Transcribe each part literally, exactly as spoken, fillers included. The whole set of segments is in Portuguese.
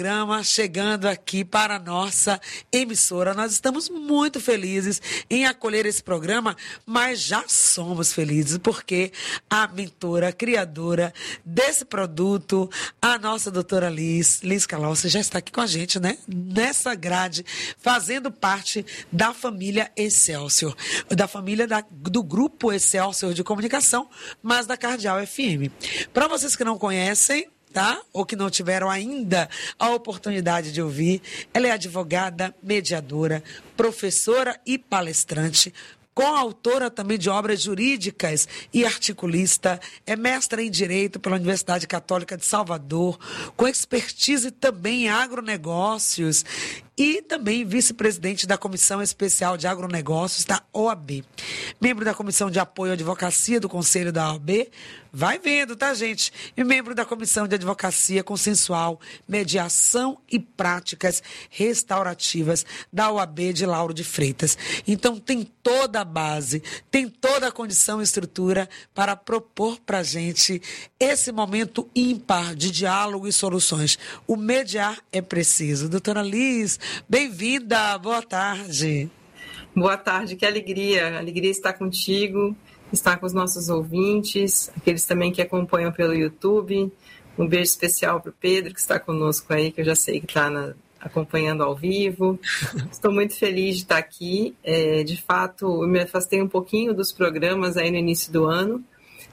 Programa chegando aqui para a nossa emissora. Nós estamos muito felizes em acolher esse programa, mas já somos felizes porque a mentora, a criadora desse produto, a nossa doutora Liz, Liz Calossi, já está aqui com a gente, né? Nessa grade, fazendo parte da família Excelsior, da família da, do Grupo Excelsior de Comunicação, mas da Cardeal F M. Para vocês que não conhecem, tá? Ou que não tiveram ainda a oportunidade de ouvir, ela é advogada, mediadora, professora e palestrante, coautora também de obras jurídicas e articulista, é mestra em Direito pela Universidade Católica de Salvador, com expertise também em agronegócios e também vice-presidente da Comissão Especial de Agronegócios da O A B. Membro da Comissão de Apoio à Advocacia do Conselho da O A B, vai vendo, tá, gente? E membro da Comissão de Advocacia Consensual, Mediação e Práticas Restaurativas da O A B de Lauro de Freitas. Então, tem toda a base, tem toda a condição e estrutura para propor para a gente esse momento ímpar de diálogo e soluções. O mediar é preciso. Doutora Liz, bem-vinda, boa tarde. Boa tarde, que alegria, alegria estar contigo, estar com os nossos ouvintes, aqueles também que acompanham pelo YouTube. Um beijo especial para o Pedro, que está conosco aí, que eu já sei que está na, acompanhando ao vivo. Estou muito feliz de estar aqui. É, de fato, eu me afastei um pouquinho dos programas aí no início do ano,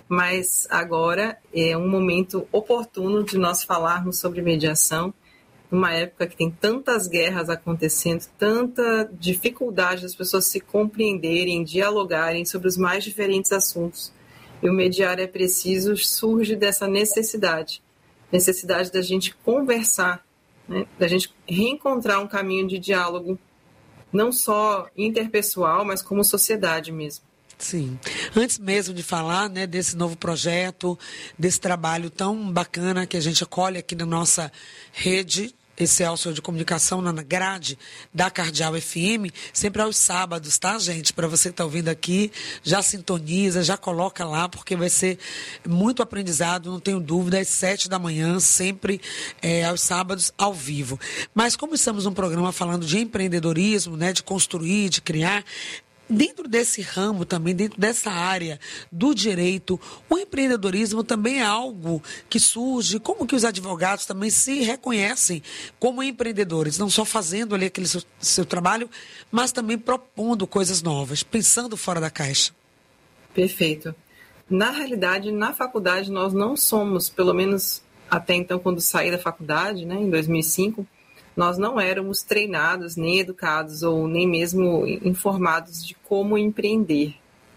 mas agora é um momento oportuno de nós falarmos sobre mediação, numa época que tem tantas guerras acontecendo, tanta dificuldade das pessoas se compreenderem, dialogarem sobre os mais diferentes assuntos. E o mediar é preciso surge dessa necessidade, necessidade da gente conversar, né? Da gente reencontrar um caminho de diálogo, não só interpessoal, mas como sociedade mesmo. Sim. Antes mesmo de falar, né, desse novo projeto, desse trabalho tão bacana que a gente acolhe aqui na nossa rede Excelsior de Comunicação, na grade da Cardeal F M, sempre aos sábados, tá, gente? Para você que está ouvindo aqui, já sintoniza, já coloca lá, porque vai ser muito aprendizado, não tenho dúvida, às sete da manhã, sempre é, aos sábados, ao vivo. Mas como estamos num programa falando de empreendedorismo, né, de construir, de criar, dentro desse ramo também, dentro dessa área do direito, o empreendedorismo também é algo que surge, como que os advogados também se reconhecem como empreendedores, não só fazendo ali aquele seu, seu trabalho, mas também propondo coisas novas, pensando fora da caixa. Perfeito. Na realidade, na faculdade, nós não somos, pelo menos até então, quando saí da faculdade, né, em dois mil e cinco, nós não éramos treinados, nem educados, ou nem mesmo informados de como empreender,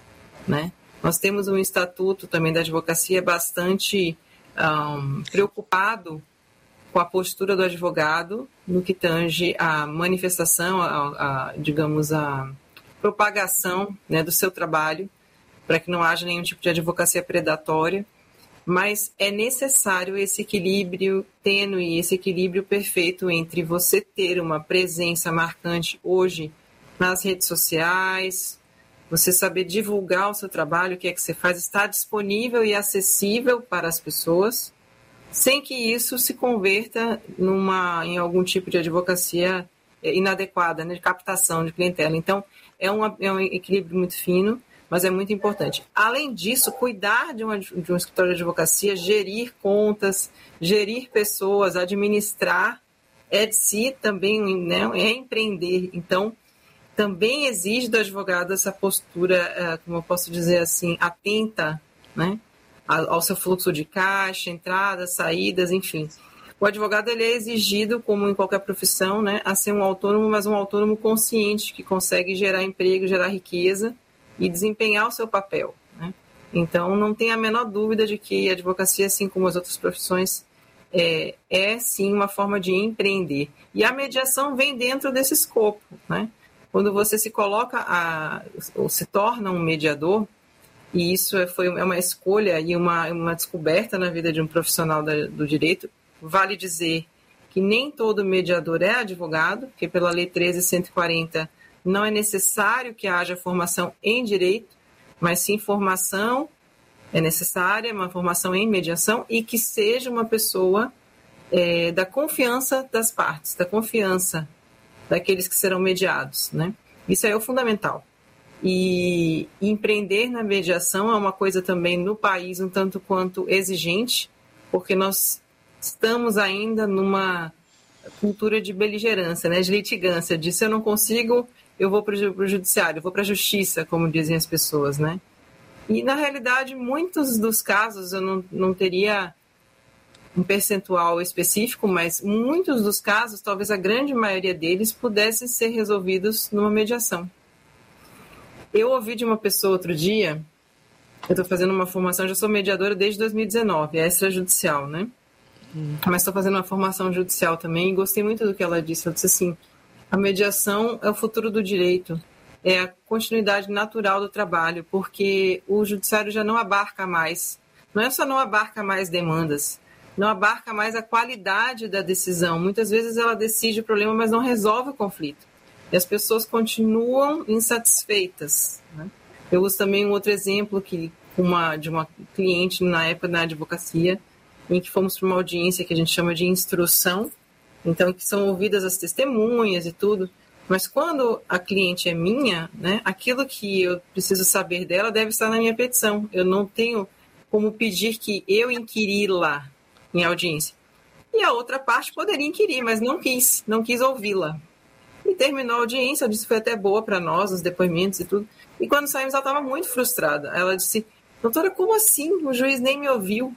né? Nós temos um estatuto também da advocacia bastante um, preocupado com a postura do advogado no que tange a manifestação, a, a, digamos, a propagação, né, do seu trabalho, para que não haja nenhum tipo de advocacia predatória. Mas é necessário esse equilíbrio tênue, esse equilíbrio perfeito entre você ter uma presença marcante hoje nas redes sociais, você saber divulgar o seu trabalho, o que é que você faz, estar disponível e acessível para as pessoas, sem que isso se converta numa, em algum tipo de advocacia inadequada, né, de captação de clientela. Então, é, uma, é um equilíbrio muito fino, mas é muito importante. Além disso, cuidar de, uma, de um escritório de advocacia, gerir contas, gerir pessoas, administrar, é de si também, né, é empreender. Então, também exige do advogado essa postura, como eu posso dizer assim, atenta, né, ao seu fluxo de caixa, entradas, saídas, enfim. O advogado ele é exigido, como em qualquer profissão, né, a ser um autônomo, mas um autônomo consciente, que consegue gerar emprego, gerar riqueza, e desempenhar o seu papel, né? Então, não tem a menor dúvida de que a advocacia, assim como as outras profissões, é, é sim uma forma de empreender. E a mediação vem dentro desse escopo, né? Quando você se coloca, a, ou se torna um mediador, e isso é, foi, é uma escolha e uma, uma descoberta na vida de um profissional da, do direito, vale dizer que nem todo mediador é advogado, porque pela Lei treze mil cento e quarenta não é necessário que haja formação em direito, mas sim formação é necessária, uma formação em mediação, e que seja uma pessoa é, da confiança das partes, da confiança daqueles que serão mediados, né? Isso aí é o fundamental. E empreender na mediação é uma coisa também no país um tanto quanto exigente, porque nós estamos ainda numa cultura de beligerância, né, de litigância, de se eu não consigo, eu vou para o judiciário, eu vou para a justiça, como dizem as pessoas, né? E, na realidade, muitos dos casos, eu não, não teria um percentual específico, mas muitos dos casos, talvez a grande maioria deles, pudessem ser resolvidos numa mediação. Eu ouvi de uma pessoa outro dia, eu estou fazendo uma formação, já sou mediadora desde dois mil e dezenove, é extrajudicial, né? Hum. Mas estou fazendo uma formação judicial também e gostei muito do que ela disse. Ela disse assim, a mediação é o futuro do direito, é a continuidade natural do trabalho, porque o judiciário já não abarca mais, não é só não abarca mais demandas, não abarca mais a qualidade da decisão. Muitas vezes ela decide o problema, mas não resolve o conflito. E as pessoas continuam insatisfeitas, né? Eu uso também um outro exemplo que, uma, de uma cliente na época da advocacia, em que fomos para uma audiência que a gente chama de instrução, então que são ouvidas as testemunhas e tudo, mas quando a cliente é minha, né, aquilo que eu preciso saber dela deve estar na minha petição. Eu não tenho como pedir que eu inquiri-la em audiência. E a outra parte poderia inquirir, mas não quis, não quis ouvi-la. E terminou a audiência, eu disse que foi até boa para nós, os depoimentos e tudo. E quando saímos, ela estava muito frustrada. Ela disse, doutora, como assim? O juiz nem me ouviu.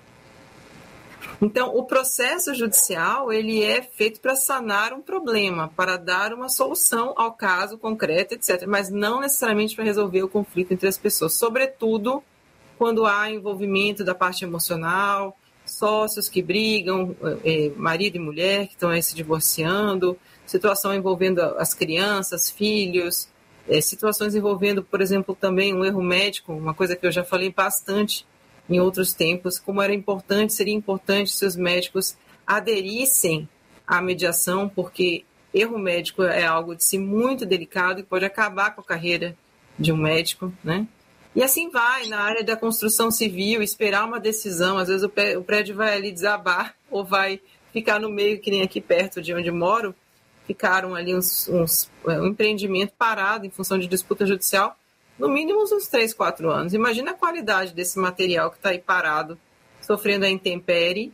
Então, o processo judicial, ele é feito para sanar um problema, para dar uma solução ao caso concreto, etcétera. Mas não necessariamente para resolver o conflito entre as pessoas. Sobretudo, quando há envolvimento da parte emocional, sócios que brigam, é, marido e mulher que estão aí se divorciando, situação envolvendo as crianças, filhos, é, situações envolvendo, por exemplo, também um erro médico, uma coisa que eu já falei bastante em outros tempos, como era importante, seria importante se os médicos aderissem à mediação, porque erro médico é algo de si muito delicado e pode acabar com a carreira de um médico, né? E assim vai, na área da construção civil, esperar uma decisão, às vezes o prédio vai ali desabar ou vai ficar no meio, que nem aqui perto de onde moro, ficaram ali uns, uns, um empreendimento parado em função de disputa judicial, no mínimo uns três, quatro anos. Imagina a qualidade desse material que está aí parado, sofrendo a intempérie,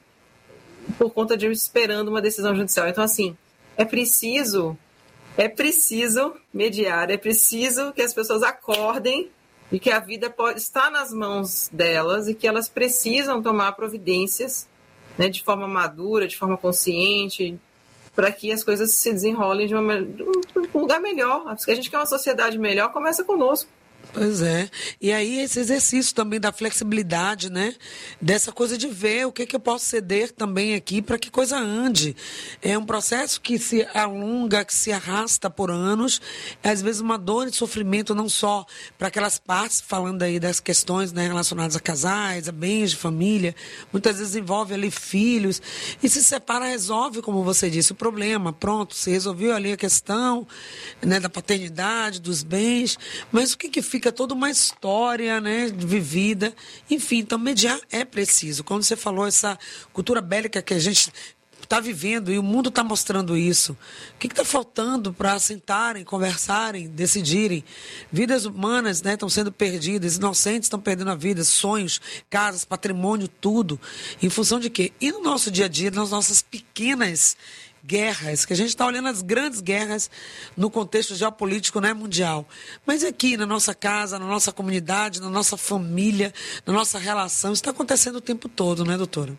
por conta de esperando uma decisão judicial. Então, assim, é preciso, é preciso mediar, é preciso que as pessoas acordem de que a vida pode estar nas mãos delas e que elas precisam tomar providências, né, de forma madura, de forma consciente, para que as coisas se desenrolem de, uma, de um lugar melhor. Porque a gente quer uma sociedade melhor, começa conosco. Pois é. E aí esse exercício também da flexibilidade, né? Dessa coisa de ver o que, que eu posso ceder também aqui para que coisa ande. É um processo que se alonga, que se arrasta por anos. Às vezes uma dor e sofrimento não só para aquelas partes, falando aí das questões, né, relacionadas a casais, a bens de família. Muitas vezes envolve ali filhos. E se separa, resolve, como você disse, o problema. Pronto, se resolveu ali a questão, né, da paternidade, dos bens. Mas o que que fica toda uma história, né, vivida. Enfim, então mediar é preciso. Quando você falou essa cultura bélica que a gente está vivendo e o mundo está mostrando isso, o que está faltando para sentarem, conversarem, decidirem? Vidas humanas, né, estão sendo perdidas, inocentes estão perdendo a vida, sonhos, casas, patrimônio, tudo. Em função de quê? E no nosso dia a dia, nas nossas pequenas guerras, que a gente está olhando as grandes guerras no contexto geopolítico, né, mundial. Mas aqui na nossa casa, na nossa comunidade, na nossa família, na nossa relação, isso está acontecendo o tempo todo, né, doutora?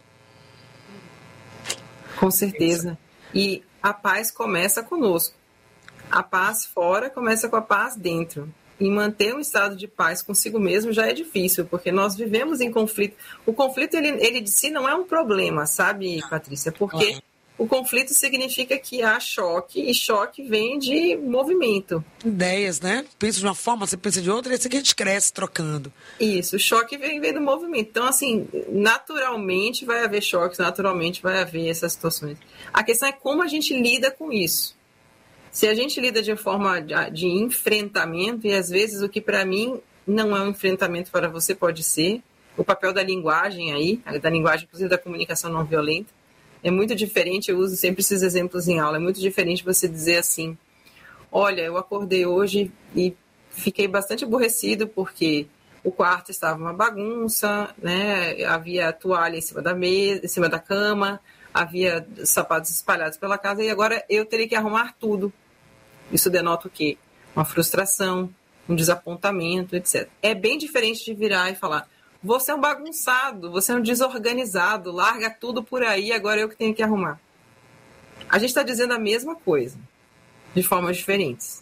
Com certeza. E a paz começa conosco. A paz fora começa com a paz dentro. E manter um estado de paz consigo mesmo já é difícil, porque nós vivemos em conflito. O conflito, ele, ele de si não é um problema, sabe, Patrícia? Porque o conflito significa que há choque, e choque vem de movimento. Ideias, né? Pensa de uma forma, você pensa de outra, e é assim que a gente cresce trocando. Isso, o choque vem, vem do movimento. Então, assim, naturalmente vai haver choques, naturalmente vai haver essas situações. A questão é como a gente lida com isso. Se a gente lida de forma de, de enfrentamento, e às vezes o que para mim não é um enfrentamento, para você pode ser, o papel da linguagem aí, da linguagem, inclusive da comunicação não violenta, É muito diferente, eu uso sempre esses exemplos em aula, é muito diferente você dizer assim, olha, eu acordei hoje e fiquei bastante aborrecido porque o quarto estava uma bagunça, né? Havia toalha em cima da mesa, em cima da cama, havia sapatos espalhados pela casa e agora eu teria que arrumar tudo. Isso denota o quê? Uma frustração, um desapontamento, etcétera. É bem diferente de virar e falar, você é um bagunçado, você é um desorganizado, larga tudo por aí, agora eu que tenho que arrumar. A gente está dizendo a mesma coisa, de formas diferentes.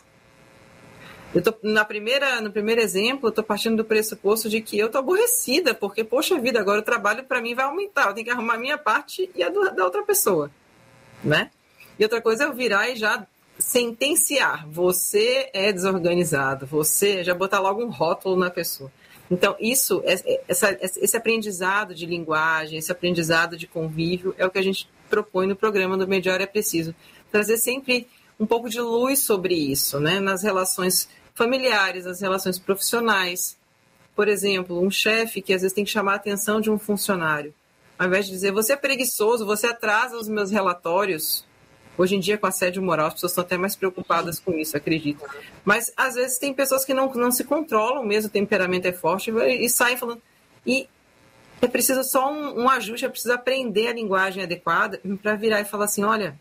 Eu tô, na primeira, no primeiro exemplo, eu estou partindo do pressuposto de que eu estou aborrecida, porque, poxa vida, agora o trabalho para mim vai aumentar, eu tenho que arrumar a minha parte e a do, da outra pessoa, né? E outra coisa é eu virar e já sentenciar, você é desorganizado, você já botar logo um rótulo na pessoa. Então, isso, essa, esse aprendizado de linguagem, esse aprendizado de convívio é o que a gente propõe no programa do Mediar é Preciso. Trazer sempre um pouco de luz sobre isso, né? Nas relações familiares, nas relações profissionais. Por exemplo, um chefe que às vezes tem que chamar a atenção de um funcionário. Ao invés de dizer, você é preguiçoso, você atrasa os meus relatórios. Hoje em dia, com assédio moral, as pessoas estão até mais preocupadas com isso, acredito. Mas, às vezes, tem pessoas que não, não se controlam mesmo, o temperamento é forte, e, e saem falando... E é preciso só um, um ajuste, é preciso aprender a linguagem adequada para virar e falar assim, olha,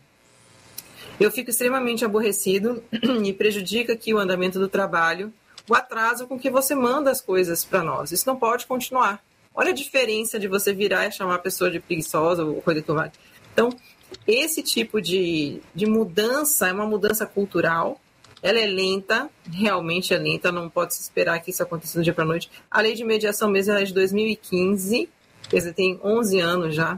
eu fico extremamente aborrecido e prejudica aqui o andamento do trabalho, o atraso com que você manda as coisas para nós. Isso não pode continuar. Olha a diferença de você virar e chamar a pessoa de preguiçosa ou coisa que vai. Então, esse tipo de, de mudança é uma mudança cultural, ela é lenta, realmente é lenta, não pode se esperar que isso aconteça do dia para a noite. A lei de mediação mesmo é de dois mil e quinze, quer dizer, tem onze anos já,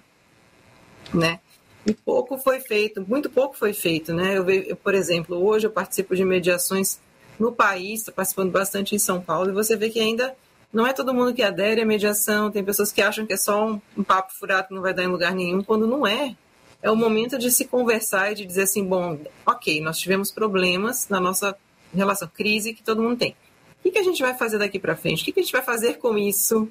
né? E pouco foi feito, muito pouco foi feito, né? Eu, eu, por exemplo, hoje eu participo de mediações no país, estou participando bastante em São Paulo, e você vê que ainda não é todo mundo que adere à mediação, tem pessoas que acham que é só um, um papo furado que não vai dar em lugar nenhum, quando não é. É o momento de se conversar e de dizer assim, bom, ok, nós tivemos problemas na nossa relação, crise que todo mundo tem. O que, que a gente vai fazer daqui para frente? O que, que a gente vai fazer com isso?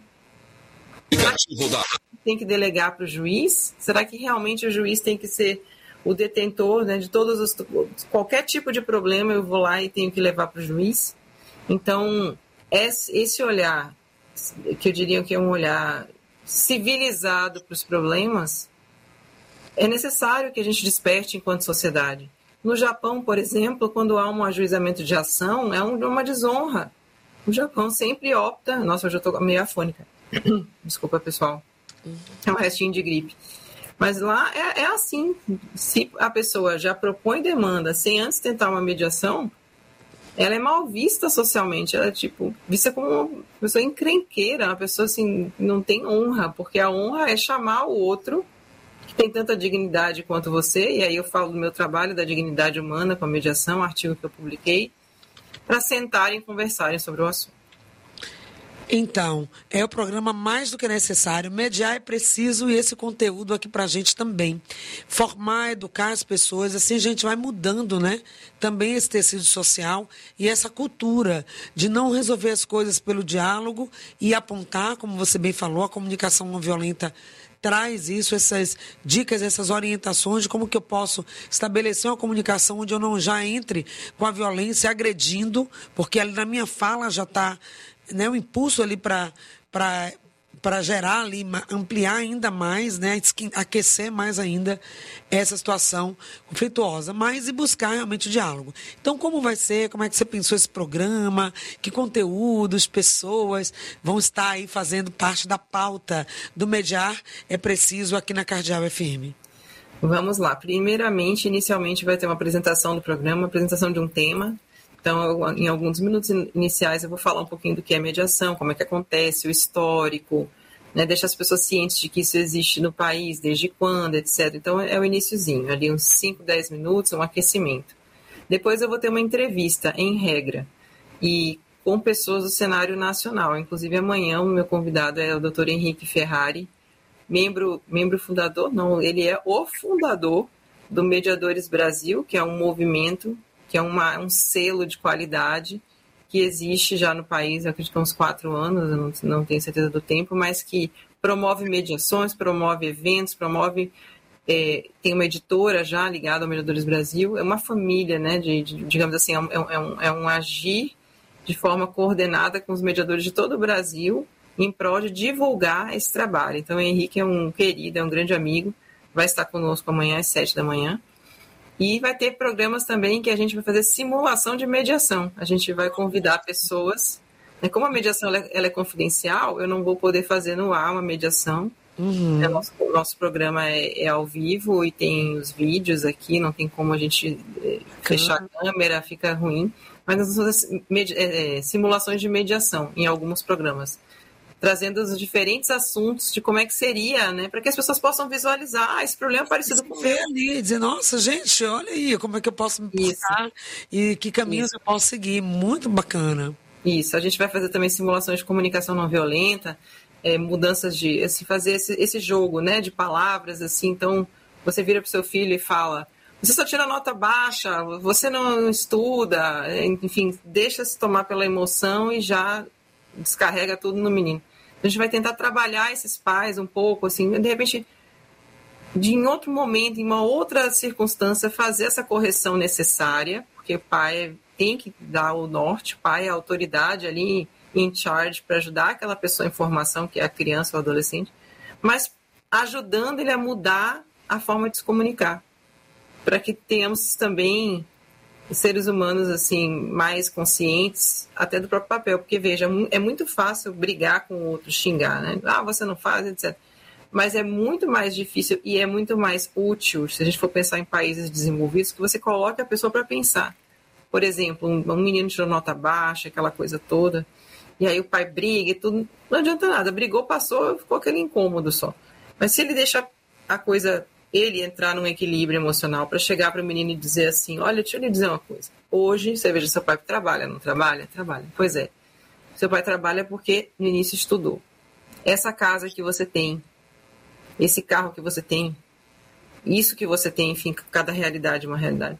Será que tem que delegar para o juiz? Será que realmente o juiz tem que ser o detentor, né, de todos os... Qualquer tipo de problema eu vou lá e tenho que levar para o juiz? Então, esse olhar, que eu diria que é um olhar civilizado para os problemas, é necessário que a gente desperte enquanto sociedade. No Japão, por exemplo, quando há um ajuizamento de ação, é uma desonra. O Japão sempre opta... Nossa, hoje eu estou meio afônica. Desculpa, pessoal. É um restinho de gripe. Mas lá é, é assim. Se a pessoa já propõe demanda sem antes tentar uma mediação, ela é mal vista socialmente. Ela é, tipo, vista como uma pessoa encrenqueira, uma pessoa assim, não tem honra, porque a honra é chamar o outro que tem tanta dignidade quanto você, e aí eu falo do meu trabalho da dignidade humana com a mediação, um artigo que eu publiquei, para sentarem e conversarem sobre o assunto. Então, é o programa mais do que necessário. Mediar é preciso e esse conteúdo aqui para a gente também. Formar, educar as pessoas, assim a gente vai mudando, né? Também esse tecido social e essa cultura de não resolver as coisas pelo diálogo e apontar, como você bem falou, a comunicação não violenta traz isso, essas dicas, essas orientações de como que eu posso estabelecer uma comunicação onde eu não já entre com a violência agredindo, porque ali na minha fala já está, né, um impulso ali para para gerar ali, ampliar ainda mais, né, aquecer mais ainda essa situação conflituosa, mas e buscar realmente o diálogo. Então, como vai ser? Como é que você pensou esse programa? Que conteúdos, pessoas vão estar aí fazendo parte da pauta do Mediar é Preciso aqui na Cardeal F M? Vamos lá. Primeiramente, inicialmente vai ter uma apresentação do programa, uma apresentação de um tema. Então, eu, em alguns minutos iniciais, eu vou falar um pouquinho do que é mediação, como é que acontece, o histórico, né, deixar as pessoas cientes de que isso existe no país, desde quando, etcétera. Então, é o iniciozinho, ali uns cinco, dez minutos, um aquecimento. Depois eu vou ter uma entrevista, em regra, e com pessoas do cenário nacional. Inclusive, amanhã o meu convidado é o doutor Henrique Ferrari, membro, membro fundador, não, ele é o fundador do Mediadores Brasil, que é um movimento, que é uma, um selo de qualidade que existe já no país, acredito que há uns quatro anos, eu não, não tenho certeza do tempo, mas que promove mediações, promove eventos, promove é, tem uma editora já ligada ao Mediadores Brasil, é uma família, né, de, de, digamos assim, é um, é, um, é um agir de forma coordenada com os mediadores de todo o Brasil em prol de divulgar esse trabalho. Então, o Henrique é um querido, é um grande amigo, vai estar conosco amanhã às sete da manhã. E vai ter programas também que a gente vai fazer simulação de mediação. A gente vai convidar pessoas. Né? Como a mediação ela é, ela é confidencial, eu não vou poder fazer no ar uma mediação. Uhum. É, nosso, o nosso programa é, é ao vivo e tem os vídeos aqui, não tem como a gente é, fechar a câmera, fica ruim. Mas nós vamos fazer med- é, simulações de mediação em alguns programas, trazendo os diferentes assuntos de como é que seria, né, para que as pessoas possam visualizar ah, esse problema é parecido com o meu. Ali, dizer, nossa, gente, olha aí, como é que eu posso me portar e que caminhos Isso. eu posso seguir. Muito bacana. Isso, a gente vai fazer também simulações de comunicação não violenta, é, mudanças de, assim, fazer esse, esse jogo, né, de palavras, assim, então você vira para o seu filho e fala, você só tira nota baixa, você não estuda, enfim, deixa-se tomar pela emoção e já descarrega tudo no menino. A gente vai tentar trabalhar esses pais um pouco, assim, de repente, de em outro momento, em uma outra circunstância, fazer essa correção necessária, porque o pai tem que dar o norte, o pai é a autoridade ali em charge para ajudar aquela pessoa em formação, que é a criança ou adolescente, mas ajudando ele a mudar a forma de se comunicar, para que tenhamos também seres humanos assim mais conscientes até do próprio papel, porque veja, é muito fácil brigar com o outro, xingar, né? Ah, você não faz, etcétera. Mas é muito mais difícil e é muito mais útil, se a gente for pensar em países desenvolvidos, que você coloque a pessoa para pensar. Por exemplo, um, um menino tirou nota baixa, aquela coisa toda, e aí o pai briga e tudo, não adianta nada, brigou, passou, ficou aquele incômodo só. Mas se ele deixa a coisa, ele entrar num equilíbrio emocional para chegar para o menino e dizer assim, olha, deixa eu lhe dizer uma coisa, hoje, você veja, seu pai trabalha, não trabalha? Trabalha. Pois é, seu pai trabalha porque no início estudou. Essa casa que você tem, esse carro que você tem, isso que você tem, enfim, cada realidade é uma realidade,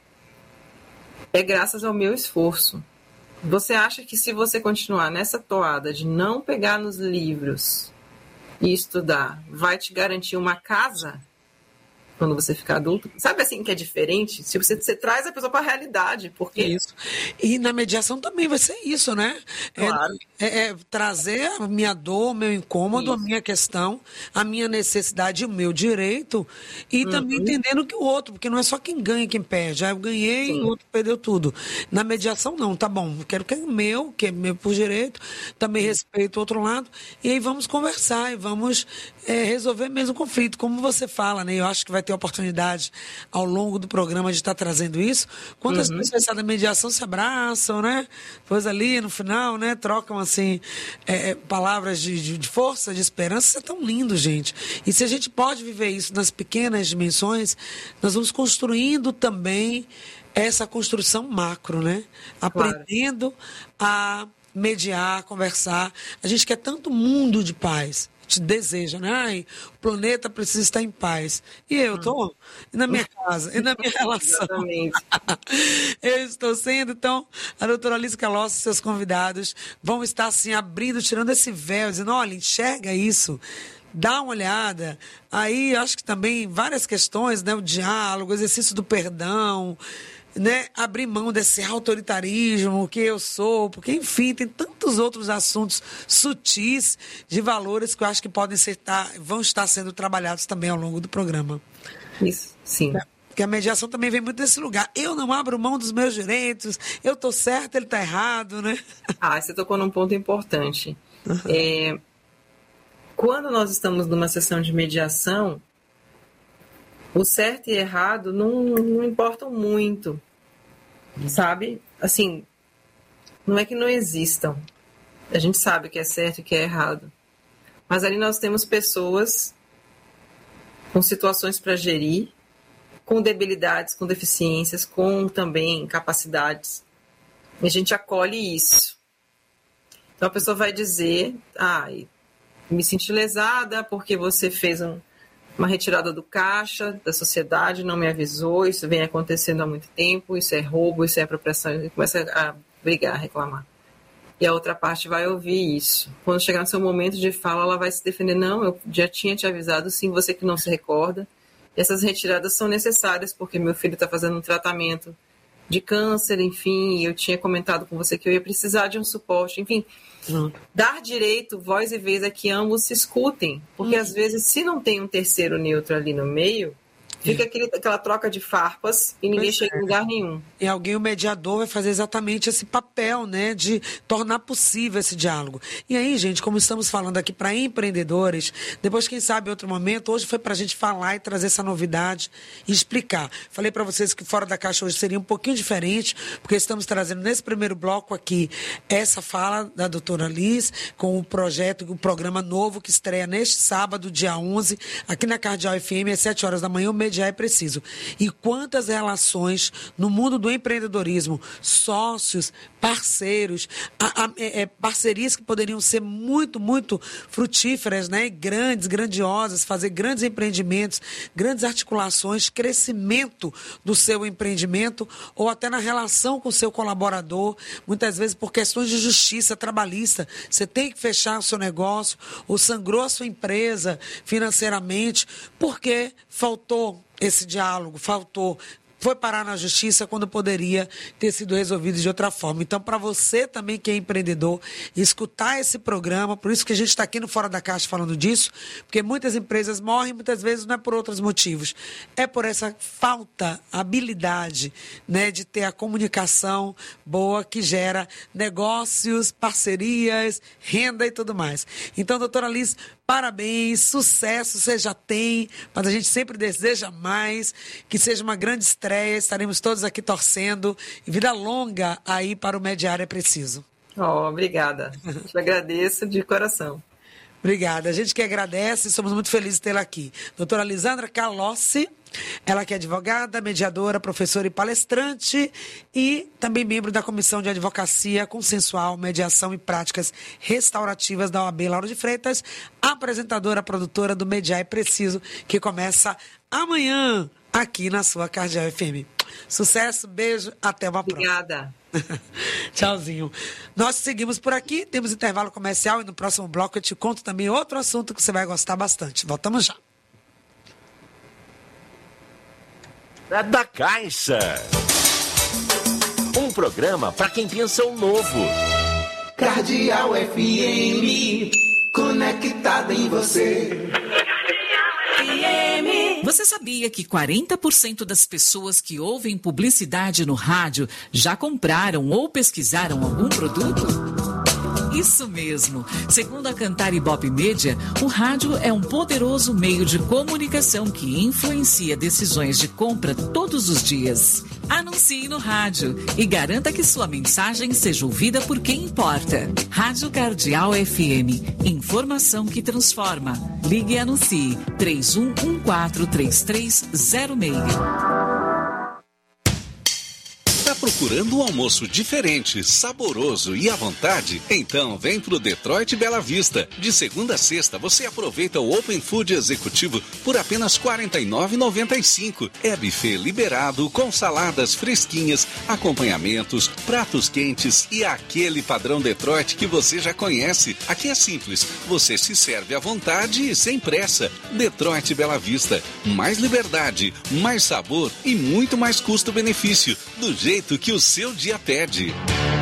é graças ao meu esforço. Você acha que se você continuar nessa toada de não pegar nos livros e estudar, vai te garantir uma casa quando você ficar adulto? Sabe assim que é diferente? Se você, você traz a pessoa para a realidade, porque... Isso. E na mediação também vai ser isso, né? Claro. É, é, é trazer a minha dor, o meu incômodo, isso. a minha questão, a minha necessidade, o meu direito, e uhum. também entendendo que o outro, porque não é só quem ganha e quem perde. Ah, eu ganhei e o outro perdeu tudo. Na mediação, não, tá bom. Eu quero que é meu, que é meu por direito, também respeito o outro lado, e aí vamos conversar e vamos é, resolver mesmo o conflito. Como você fala, né? Eu acho que vai ter oportunidade ao longo do programa de estar trazendo isso. Quantas uhum. pessoas da mediação se abraçam, né? Depois ali no final, né? Trocam assim é, palavras de, de, de força, de esperança. Isso é tão lindo, gente. E se a gente pode viver isso nas pequenas dimensões, nós vamos construindo também essa construção macro, né? Aprendendo claro. a mediar, a conversar. A gente quer tanto mundo de paz. Deseja, né? Ai, o planeta precisa estar em paz. E eu estou na minha casa, e na minha relação. Exatamente. Eu estou sendo, então, a doutora Alice Calossi e seus convidados vão estar assim, abrindo, tirando esse véu, dizendo, olha, enxerga isso, dá uma olhada. Aí, acho que também várias questões, né? O diálogo, o exercício do perdão, né, abrir mão desse autoritarismo que eu sou, porque, enfim, tem tantos outros assuntos sutis de valores que eu acho que podem ser, vão estar sendo trabalhados também ao longo do programa. Isso, sim. Porque a mediação também vem muito desse lugar. Eu não abro mão dos meus direitos, eu estou certo, ele está errado, né? Ah, você tocou num ponto importante. Uhum. É, quando nós estamos numa sessão de mediação, o certo e errado não, não importam muito, sabe? Assim, não é que não existam. A gente sabe o que é certo e o que é errado. Mas ali nós temos pessoas com situações para gerir, com debilidades, com deficiências, com também capacidades. E a gente acolhe isso. Então a pessoa vai dizer, ah, me senti lesada porque você fez um uma retirada do caixa da sociedade, não me avisou, isso vem acontecendo há muito tempo, isso é roubo, isso é apropriação, e começa a brigar, a reclamar. E a outra parte vai ouvir isso. Quando chegar no seu momento de fala, ela vai se defender, não, eu já tinha te avisado, sim, você que não se recorda, essas retiradas são necessárias, porque meu filho está fazendo um tratamento de câncer, enfim, eu tinha comentado com você que eu ia precisar de um suporte, enfim, uhum. dar direito, voz e vez a que ambos se escutem, porque uhum. às vezes, se não tem um terceiro neutro ali no meio, fica aquele, aquela troca de farpas e ninguém pois chega é. em lugar nenhum. E alguém, o mediador, vai fazer exatamente esse papel, né, de tornar possível esse diálogo. E aí, gente, como estamos falando aqui para empreendedores, depois, quem sabe, em outro momento, hoje foi para a gente falar e trazer essa novidade e explicar. Falei para vocês que Fora da Caixa hoje seria um pouquinho diferente, porque estamos trazendo nesse primeiro bloco aqui essa fala da doutora Liz, com o projeto, o programa novo que estreia neste sábado, dia onze, aqui na Cardeal F M, às sete horas da manhã, o Mediar é Preciso. E quantas relações no mundo do empreendedorismo, sócios, parceiros, a, a, é, parcerias que poderiam ser muito, muito frutíferas, né? Grandes, grandiosas, fazer grandes empreendimentos, grandes articulações, crescimento do seu empreendimento ou até na relação com o seu colaborador, muitas vezes por questões de justiça trabalhista. Você tem que fechar o seu negócio ou sangrou a sua empresa financeiramente porque faltou esse diálogo, faltou, foi parar na justiça quando poderia ter sido resolvido de outra forma. Então, para você também que é empreendedor, escutar esse programa, por isso que a gente está aqui no Fora da Caixa falando disso, porque muitas empresas morrem, muitas vezes não é por outros motivos, é por essa falta, habilidade, né, de ter a comunicação boa que gera negócios, parcerias, renda e tudo mais. Então, doutora Liz, parabéns, sucesso você já tem, mas a gente sempre deseja mais, que seja uma grande estreia, estaremos todos aqui torcendo, e vida longa aí para o Mediar é Preciso. Oh, obrigada, te agradeço de coração. Obrigada, a gente que agradece, somos muito felizes de tê-la aqui. Doutora Lisandra Calossi, ela que é advogada, mediadora, professora e palestrante e também membro da Comissão de Advocacia Consensual, Mediação e Práticas Restaurativas da O A B Lauro de Freitas, apresentadora, produtora do Mediar é Preciso, que começa amanhã aqui na sua Cardeal F M. Sucesso, beijo, até uma Obrigada. próxima. Tchauzinho. Nós seguimos por aqui, temos intervalo comercial e no próximo bloco eu te conto também outro assunto que você vai gostar bastante. Voltamos já. Da Caixa. Um programa para quem pensa o novo. Cardeal F M, conectada em você. Você sabia que quarenta por cento das pessoas que ouvem publicidade no rádio já compraram ou pesquisaram algum produto? Isso mesmo. Segundo a Cantar Ibope Media, o rádio é um poderoso meio de comunicação que influencia decisões de compra todos os dias. Anuncie no rádio e garanta que sua mensagem seja ouvida por quem importa. Rádio Cardeal F M. Informação que transforma. Ligue e anuncie três um um quatro três três zero seis. Procurando um almoço diferente, saboroso e à vontade? Então vem pro Detroit Bela Vista. De segunda a sexta você aproveita o Open Food Executivo por apenas quarenta e nove reais e noventa e cinco centavos. É buffet liberado com saladas fresquinhas, acompanhamentos, pratos quentes e aquele padrão Detroit que você já conhece. Aqui é simples, você se serve à vontade e sem pressa. Detroit Bela Vista. Mais liberdade, mais sabor e muito mais custo-benefício. Do jeito que o seu dia pede.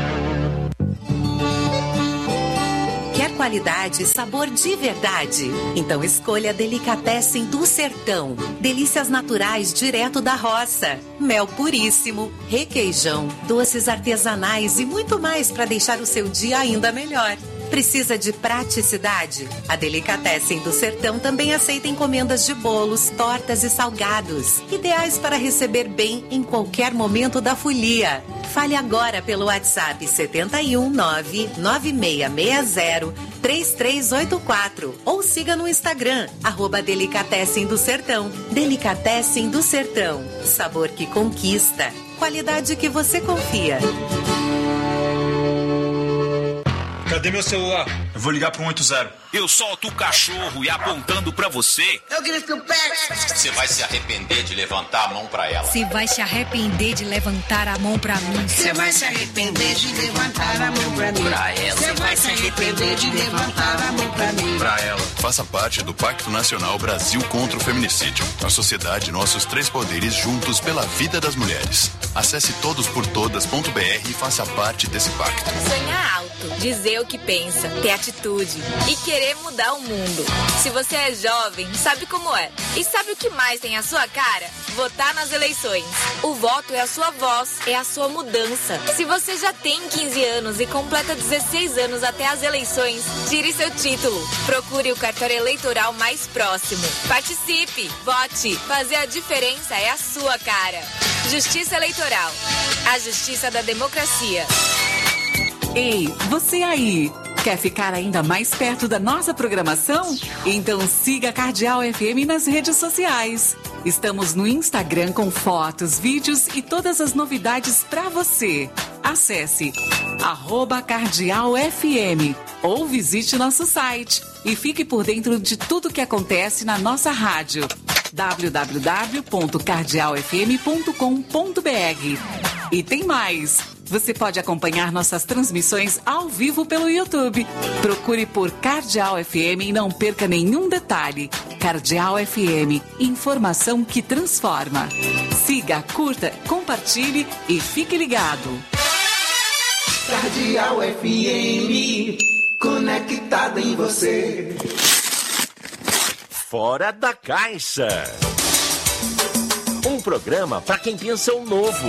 Quer qualidade e sabor de verdade? Então escolha Delicatessen do Sertão. Delícias naturais direto da roça. Mel puríssimo, requeijão, doces artesanais e muito mais para deixar o seu dia ainda melhor. Precisa de praticidade? A Delicatessen do Sertão também aceita encomendas de bolos, tortas e salgados, ideais para receber bem em qualquer momento da folia. Fale agora pelo WhatsApp sete um nove nove seis seis zero três três oito quatro ou siga no Instagram, arroba Delicatessen do Sertão. Delicatessen do Sertão. Sabor que conquista. Qualidade que você confia. Cadê meu celular? Eu vou ligar pro um oito zero. Eu solto o cachorro e apontando pra você. Eu grito que o pé. Você vai se arrepender de levantar a mão pra ela. Você vai se arrepender de levantar a mão pra mim. Você vai se arrepender de levantar a mão pra mim. Pra ela. Você vai se arrepender de levantar a mão pra mim. Pra ela. Faça parte do Pacto Nacional Brasil contra o Feminicídio. A sociedade, nossos três poderes juntos pela vida das mulheres. Acesse todos por todas ponto b r e faça parte desse pacto. Sonhar alto, dizer o que pensa, ter atitude e querer mudar o mundo. Se você é jovem, sabe como é. E sabe o que mais tem a sua cara? Votar nas eleições. O voto é a sua voz, é a sua mudança. Se você já tem quinze anos e completa dezesseis anos até as eleições, tire seu título. Procure o cartório eleitoral mais próximo. Participe, vote. Fazer a diferença é a sua cara. Justiça Eleitoral. A justiça da democracia. Ei, você aí, quer ficar ainda mais perto da nossa programação? Então siga a Cardeal F M nas redes sociais. Estamos no Instagram com fotos, vídeos e todas as novidades para você. Acesse arroba Cardeal F M ou visite nosso site e fique por dentro de tudo que acontece na nossa rádio. w w w ponto cardeal f m ponto com ponto b r. E tem mais! Você pode acompanhar nossas transmissões ao vivo pelo YouTube. Procure por Cardeal F M e não perca nenhum detalhe. Cardeal F M, informação que transforma. Siga, curta, compartilhe e fique ligado. Cardeal F M, conectado em você. Fora da Caixa. Um programa para quem pensa o novo.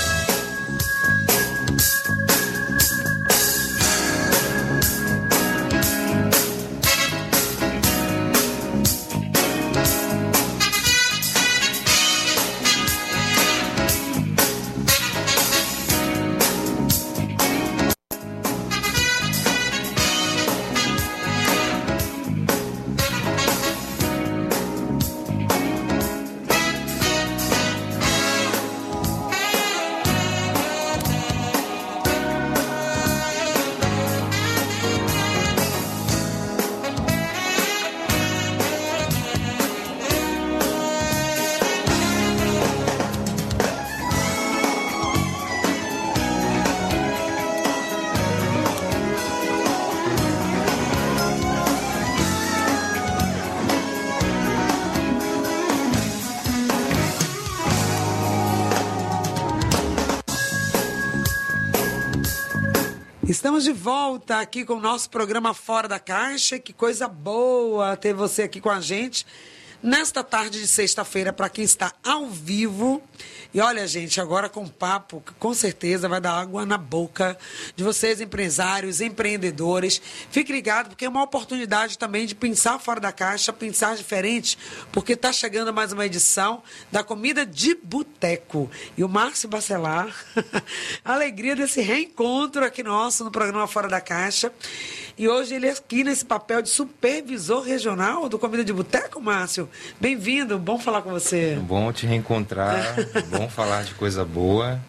Estamos de volta aqui com o nosso programa Fora da Caixa. Que coisa boa ter você aqui com a gente nesta tarde de sexta-feira, para quem está ao vivo. E olha, gente, agora com papo, com certeza vai dar água na boca de vocês, empresários, empreendedores. Fique ligado, porque é uma oportunidade também de pensar fora da caixa, pensar diferente, porque está chegando mais uma edição da Comida de Boteco. E o Márcio Bacelar, a alegria desse reencontro aqui nosso no programa Fora da Caixa. E hoje ele é aqui nesse papel de supervisor regional do Comida de Boteco, Márcio. Bem-vindo, bom falar com você. Bom te reencontrar, bom falar de coisa boa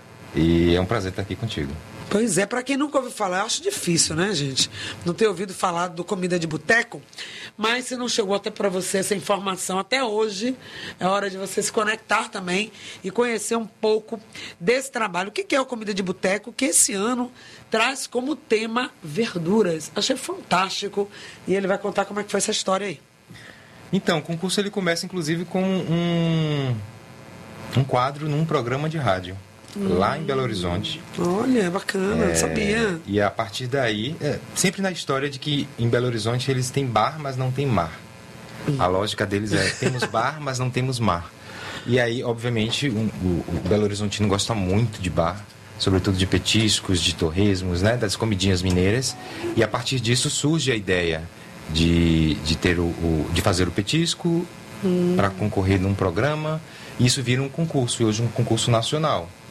e é um prazer estar aqui contigo. Pois é, para quem nunca ouviu falar, eu acho difícil, né, gente? Não ter ouvido falar do Comida de Boteco, mas se não chegou até para você essa informação até hoje, é hora de você se conectar também e conhecer um pouco desse trabalho. O que é o Comida de Boteco, que esse ano traz como tema verduras. Achei fantástico e ele vai contar como é que foi essa história aí. Então, o concurso ele começa inclusive com um, um quadro num programa de rádio. Hum. Lá em Belo Horizonte. Olha, bacana, é, não sabia. E a partir daí, é, sempre na história de que em Belo Horizonte eles têm bar, mas não tem mar. Hum. A lógica deles é, temos bar, mas não temos mar. E aí, obviamente, um, o, o Belo Horizontino gosta muito de bar, sobretudo de petiscos, de torresmos, né, das comidinhas mineiras. E a partir disso surge a ideia de, de, ter o, o, de fazer o petisco hum. para concorrer num programa. E isso vira um concurso, e hoje um concurso nacional.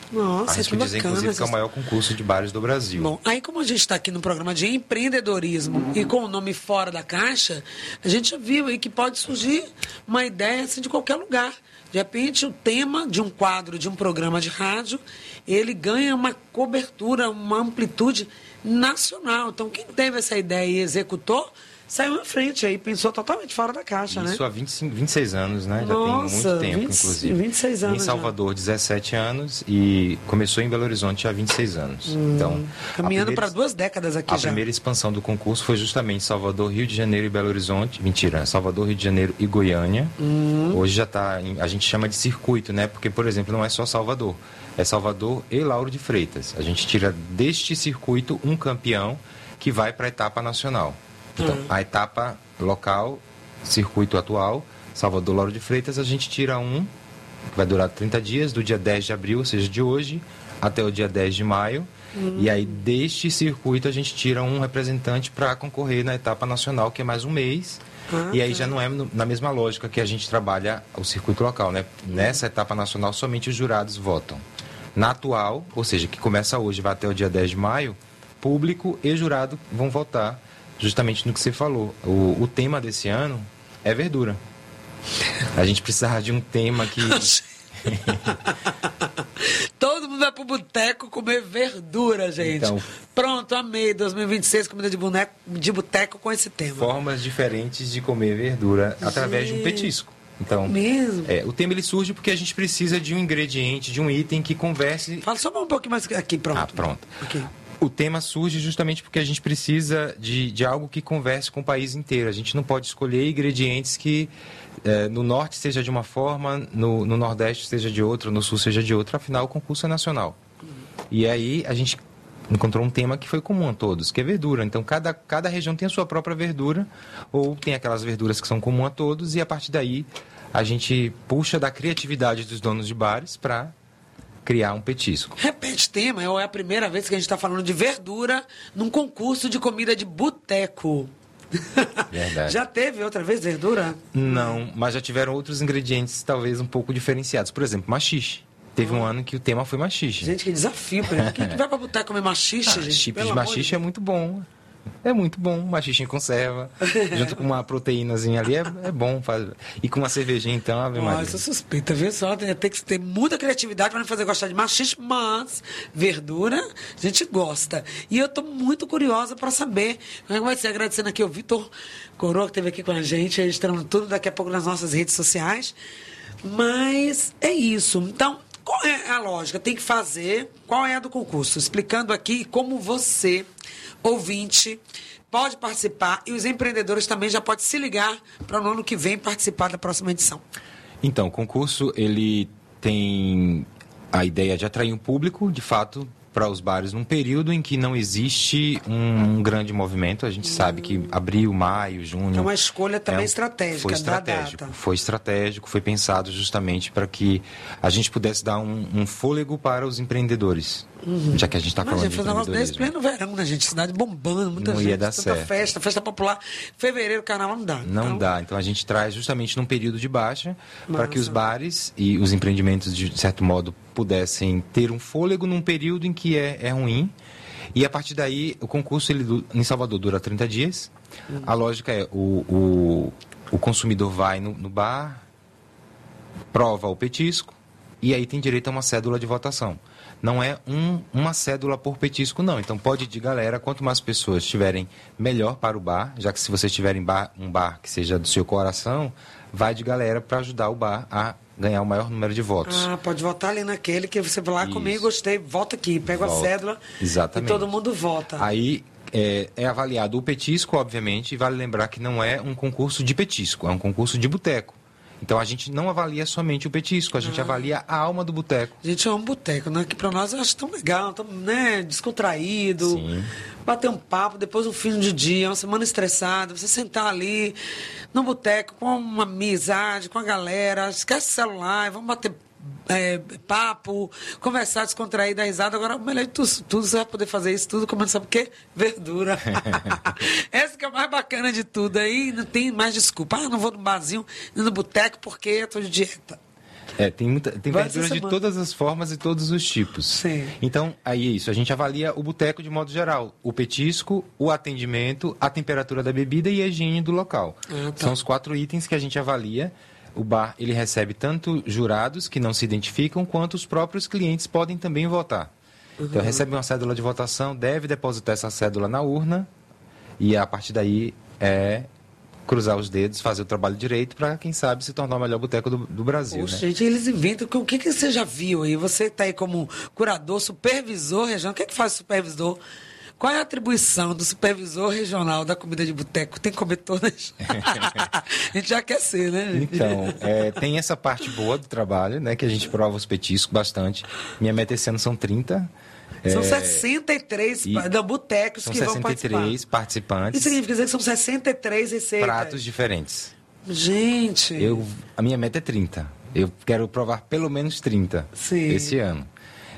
Nossa, Arrisco que dizer, bacana. inclusive, que é o maior concurso de bares do Brasil. Bom, aí como a gente está aqui no programa de empreendedorismo e com o nome Fora da Caixa, a gente já viu aí que pode surgir uma ideia assim, de qualquer lugar. De repente, o tema de um quadro, de um programa de rádio, ele ganha uma cobertura, uma amplitude nacional. Então, quem teve essa ideia e executou, saiu à frente aí, pensou totalmente fora da caixa, Isso né? há vinte e cinco, vinte e seis anos, né? Já Nossa, tem muito tempo, vinte, inclusive. vinte e seis anos Em Salvador, já. dezessete anos e começou em Belo Horizonte há vinte e seis anos. Hum, então, caminhando primeira, para duas décadas aqui a já. A primeira expansão do concurso foi justamente Salvador, Rio de Janeiro e Belo Horizonte. Mentira, Salvador, Rio de Janeiro e Goiânia. Hum. Hoje já está, a gente chama de circuito, né? Porque, por exemplo, não é só Salvador. É Salvador e Lauro de Freitas. A gente tira deste circuito um campeão que vai para a etapa nacional. Então, hum. a etapa local, circuito atual, Salvador, Lauro de Freitas, a gente tira um, que vai durar trinta dias, do dia dez de abril, ou seja, de hoje, até o dia dez de maio. Hum. E aí, deste circuito, a gente tira um representante para concorrer na etapa nacional, que é mais um mês. Ah, e aí tá. já não é no, na mesma lógica que a gente trabalha o circuito local, né? Hum. Nessa etapa nacional, somente os jurados votam. Na atual, ou seja, que começa hoje, vai até o dia dez de maio, público e jurado vão votar justamente no que você falou. O, o tema desse ano é verdura. A gente precisava de um tema que... Todo mundo vai pro boteco comer verdura, gente. Então, pronto, amei. dois mil e vinte e seis, comida de, boneco, de boteco com esse tema. Formas diferentes de comer verdura através gente. de um petisco. Então, mesmo? É, o tema ele surge porque a gente precisa de um ingrediente, de um item que converse... Fala só um pouquinho mais aqui, pronto. Ah, pronto. Okay. O tema surge justamente porque a gente precisa de, de algo que converse com o país inteiro. A gente não pode escolher ingredientes que eh, no norte seja de uma forma, no, no nordeste seja de outra, no sul seja de outra. Afinal, o concurso é nacional. Uhum. E aí a gente encontrou um tema que foi comum a todos, que é verdura. Então, cada, cada região tem a sua própria verdura, ou tem aquelas verduras que são comuns a todos, e a partir daí a gente puxa da criatividade dos donos de bares para criar um petisco. Repete tema, é a primeira vez que a gente está falando de verdura num concurso de comida de boteco. Verdade. Já teve outra vez verdura? Não, mas já tiveram outros ingredientes talvez um pouco diferenciados. Por exemplo, machixe. Teve um ano que o tema foi machixe. Gente, que desafio. Quem que vai pra boteco comer machixe, ah, gente? Chip de machixe é muito bom. É muito bom, machixe em conserva. Junto com uma proteínazinha ali, é, é bom. Faz... E com uma cervejinha, então, Ave Maria. Nossa, suspeita, viu só? Tem, tem que ter muita criatividade para me fazer gostar de machixe, mas verdura, a gente gosta. E eu tô muito curiosa para saber como é que vai ser. Agradecendo aqui o Vitor Coroa, que esteve aqui com a gente, registrando tudo daqui a pouco nas nossas redes sociais. Mas é isso. Então, qual é a lógica? Tem que fazer. Qual é a do concurso? Explicando aqui como você, ouvinte, pode participar e os empreendedores também já podem se ligar para no ano que vem participar da próxima edição. Então, o concurso, ele tem a ideia de atrair um público, de fato, para os bares num período em que não existe um, um grande movimento. A gente hum. sabe que abril, maio, junho... É uma escolha também é, estratégica foi estratégico, da data. Foi estratégico, foi pensado justamente para que a gente pudesse dar um, um fôlego para os empreendedores. Uhum. Já que a gente está falando de empreendedorismo. Imagina, fazer um negócio desse pleno verão, né, gente? Cidade bombando, muita não gente, ia dar tanta certo. festa, festa popular. Fevereiro, carnaval, não dá. Não então... dá. Então a gente traz justamente num período de baixa para que os bares e os empreendimentos, de certo modo, pudessem ter um fôlego num período em que é, é ruim. E a partir daí, o concurso ele, em Salvador dura trinta dias. Uhum. A lógica é, o, o, o consumidor vai no, no bar, prova o petisco, e aí tem direito a uma cédula de votação. Não é um, uma cédula por petisco, não. Então pode ir de galera, quanto mais pessoas estiverem, melhor para o bar, já que se você estiver em bar, um bar que seja do seu coração, vai de galera para ajudar o bar a ganhar o maior número de votos. Ah, pode votar ali naquele que você vai lá, comigo, gostei, vota aqui, pega a cédula. Exatamente. E todo mundo vota. Aí é, é avaliado o petisco, obviamente, e vale lembrar que não é um concurso de petisco, é um concurso de boteco. Então a gente não avalia somente o petisco, a gente ah. avalia a alma do boteco. A gente é um boteco, né? Que pra nós eu acho tão legal, tão, né? Descontraído. Sim. Bater um papo, depois um fim de dia, uma semana estressada, você sentar ali no boteco com uma amizade, com a galera, esquece o celular, vamos bater é, papo, conversar, descontrair, dar risada. Agora, o melhor de tudo, tudo, você vai poder fazer isso tudo, comendo, sabe o quê? Verdura. Essa que é a mais bacana de tudo. Aí não tem mais desculpa. Ah, não vou no barzinho, no boteco, porque eu tô de dieta. É, tem, muita, tem Vai verduras essa de semana. todas as formas e todos os tipos. Sim. Então, aí é isso. A gente avalia o boteco de modo geral. O petisco, o atendimento, a temperatura da bebida e a higiene do local. Ah, tá. São os quatro itens que a gente avalia. O bar, ele recebe tanto jurados que não se identificam, quanto os próprios clientes podem também votar. Uhum. Então, recebe uma cédula de votação, deve depositar essa cédula na urna e, a partir daí, é... cruzar os dedos, fazer o trabalho direito para, quem sabe, se tornar o melhor boteco do, do Brasil. Poxa, né? gente, eles inventam. O que, que você já viu aí? Você está aí como curador, supervisor regional. O que é que faz o supervisor? Qual é a atribuição do supervisor regional da comida de boteco? Tem que comer todas? A gente já quer ser, né? Gente? Então, é, tem essa parte boa do trabalho, né? Que a gente prova os petiscos bastante. Minha meta esse ano são trinta. São é, sessenta e três e da botecos são que vão sessenta e três participar. participantes. Isso significa dizer que são sessenta e três receitas. Pratos diferentes. Gente. Eu, a minha meta é trinta. Eu quero provar pelo menos trinta Sim. esse ano.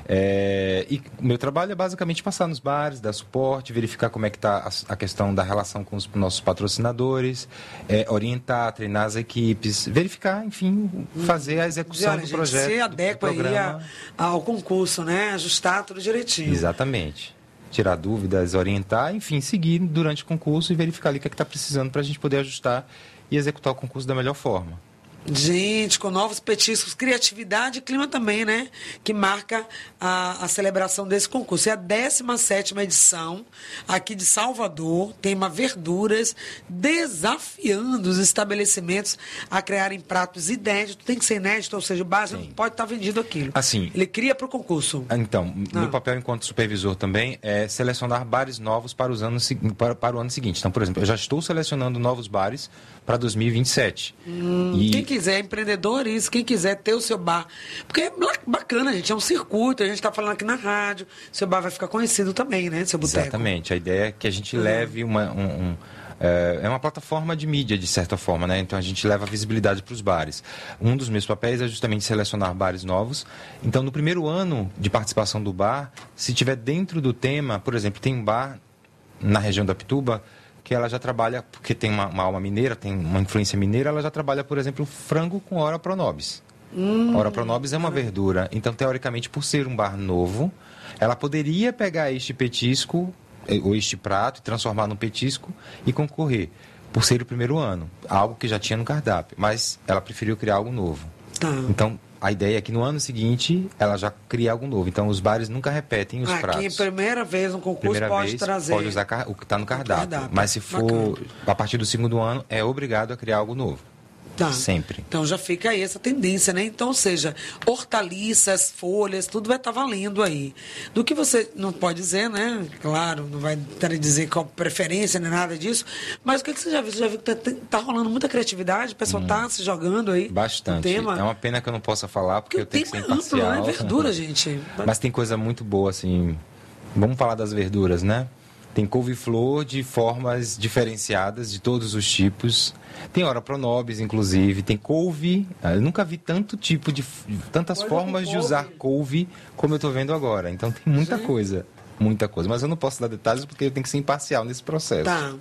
É, e o meu trabalho é basicamente passar nos bares, dar suporte, verificar como é que está a, a questão da relação com os nossos patrocinadores, é, orientar, treinar as equipes, verificar, enfim, fazer a execução Olha, do gente, projeto. se do adequa aí programa. a, ao concurso, né? Ajustar tudo direitinho. Exatamente. Tirar dúvidas, orientar, enfim, seguir durante o concurso e verificar ali o que é que está precisando para a gente poder ajustar e executar o concurso da melhor forma. Gente, com novos petiscos, criatividade e clima também, né? Que marca a, a celebração desse concurso. É a décima sétima edição aqui de Salvador, tema verduras, desafiando os estabelecimentos a criarem pratos inéditos. Tem que ser inédito, ou seja, o básico não pode estar vendido aquilo. Assim, ele cria para o concurso. Então, Ah. meu papel enquanto supervisor também é selecionar bares novos para, os anos, para, para o ano seguinte. Então, por exemplo, eu já estou selecionando novos bares para dois mil e vinte e sete. Hum, e... Quem quiser, empreendedor, isso, quem quiser ter o seu bar. Porque é bacana, gente, é um circuito, a gente está falando aqui na rádio, seu bar vai ficar conhecido também, né, seu boteco. Exatamente, a ideia é que a gente Uhum. leve uma... Um, um, é uma plataforma de mídia, de certa forma, né? Então a gente leva visibilidade para os bares. Um dos meus papéis é justamente selecionar bares novos. Então, no primeiro ano de participação do bar, se tiver dentro do tema, por exemplo, tem um bar na região da Pituba que ela já trabalha, porque tem uma, uma alma mineira, tem uma influência mineira, ela já trabalha, por exemplo, frango com ora pronobis. Hum. Ora pronobis é uma verdura. Então, teoricamente, por ser um bar novo, ela poderia pegar este petisco ou este prato e transformar num petisco e concorrer, por ser o primeiro ano, algo que já tinha no cardápio, mas ela preferiu criar algo novo. Tá. Então, a ideia é que no ano seguinte ela já cria algo novo. Então, os bares nunca repetem os Aqui, pratos. primeira vez no concurso, Primeira pode vez, trazer. pode usar o que está no cardápio. cardápio. Mas se for Bacana. a partir do segundo ano, é obrigado a criar algo novo. Tá. Sempre. Então já fica aí essa tendência, né? Então, ou seja, hortaliças, folhas, tudo vai estar valendo aí. Do que você não pode dizer, né? Claro, não vai ter dizer qual preferência, nem nada disso. Mas o que, que você já viu? Você já viu que tá, tá rolando muita criatividade? O pessoal Hum. tá se jogando aí. Bastante. no tema. É uma pena que eu não possa falar, porque, Porque eu o tenho que ser tema é amplo, imparcial. né? Verdura, gente. Mas tem coisa muito boa, assim. Vamos falar das verduras, né? Tem couve-flor de formas diferenciadas, de todos os tipos. Tem ora pronobis, inclusive. Tem couve. Eu nunca vi tanto tipo de... Tantas Coisa formas com de couve. usar couve como eu estou vendo agora. Então tem muita Sim. coisa. Muita coisa. Mas eu não posso dar detalhes porque eu tenho que ser imparcial nesse processo. Tá.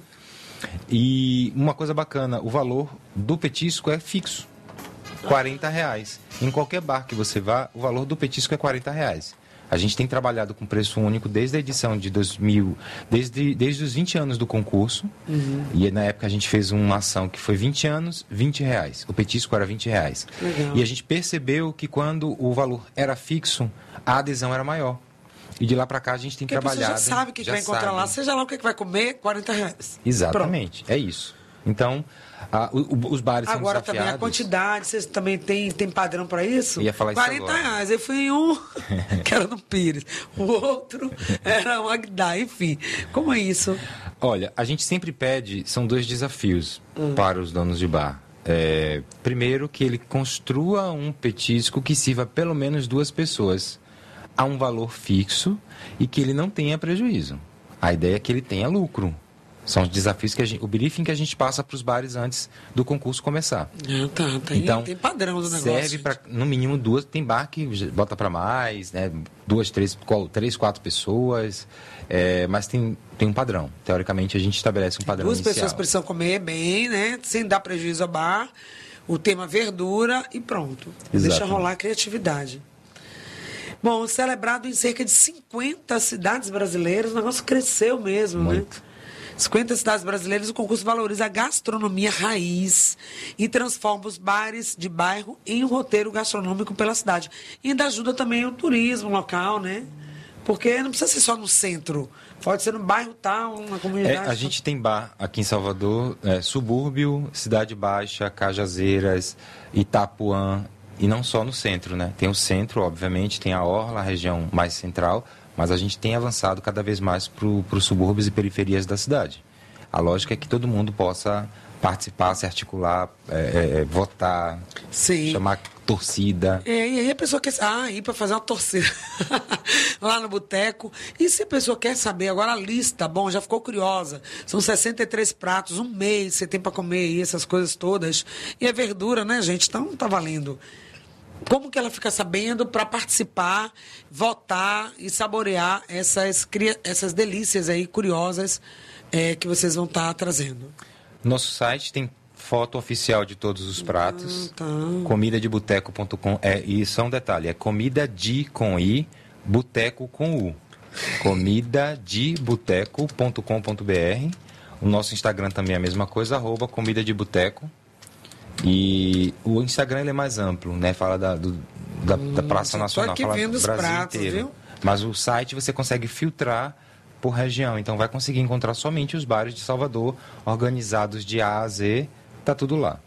E uma coisa bacana, o valor do petisco é fixo. quarenta reais. Em qualquer bar que você vá, o valor do petisco é quarenta reais. A gente tem trabalhado com preço único desde a edição de dois mil, desde, desde os vinte anos do concurso. Uhum. E na época a gente fez uma ação que foi vinte anos, vinte reais. O petisco era vinte reais. Legal. E a gente percebeu que quando o valor era fixo, a adesão era maior. E de lá para cá a gente tem Porque a pessoa trabalhado... já sabe o que, que já vai encontrar sabe. lá, seja lá o que, que vai comer, quarenta reais. Exatamente, é isso. Então, a, o, o, os bares Agora são também a desafiados. quantidade, vocês também tem, tem padrão para isso? Eu ia falar isso quarenta agora. reais. Eu fui em um, que era no Pires. O outro era o Agdá, enfim. Como é isso? Olha, a gente sempre pede, são dois desafios Hum. para os donos de bar. É, primeiro, que ele construa um petisco que sirva pelo menos duas pessoas a um valor fixo e que ele não tenha prejuízo. A ideia é que ele tenha lucro. São os desafios que a gente, o briefing que a gente passa para os bares antes do concurso começar. Ah, tá, tá. Então, tem padrão do negócio. serve para, no mínimo, duas. Tem bar que bota para mais, né? Duas, três, três quatro pessoas. É, mas tem, tem um padrão. Teoricamente, a gente estabelece um padrão Duas inicial. pessoas precisam comer bem, né? Sem dar prejuízo ao bar. o tema verdura e pronto. Exatamente. Deixa rolar a criatividade. Bom, celebrado em cerca de cinquenta cidades brasileiras, o negócio cresceu mesmo, Muito. né? cinquenta cidades brasileiras, o concurso valoriza a gastronomia raiz e transforma os bares de bairro em um roteiro gastronômico pela cidade. E ainda ajuda também o turismo local, né? Porque não precisa ser só no centro. Pode ser no bairro tal, na comunidade. É, a gente tem bar aqui em Salvador, é, Subúrbio, Cidade Baixa, Cajazeiras, Itapuã, e não só no centro, né? Tem o centro, obviamente, tem a orla, a região mais central, mas a gente tem avançado cada vez mais para os subúrbios e periferias da cidade. A lógica é que todo mundo possa participar, se articular, é, é, votar, Sim. chamar torcida. É, e aí a pessoa quer ah, ir para fazer uma torcida lá no boteco. E se a pessoa quer saber agora a lista, bom, já ficou curiosa. São sessenta e três pratos, um mês você tem para comer aí, essas coisas todas. E é verdura, né, gente? Então tá valendo. Como que ela fica sabendo para participar, votar e saborear essas, essas delícias aí curiosas é, que vocês vão estar tá trazendo? Nosso site tem foto oficial de todos os pratos. Ah, tá. comida de boteco ponto com. É, e só um detalhe, é comida de com i, boteco com u. comida de boteco ponto com ponto br. O nosso Instagram também é a mesma coisa, arroba comida de boteco. E o Instagram ele é mais amplo, né? Fala da, do, da, hum, da Praça Nacional, aqui fala vendo do os Brasil pratos, inteiro. viu? Mas o site você consegue filtrar por região, então vai conseguir encontrar somente os bares de Salvador, organizados de A a Z, tá tudo lá.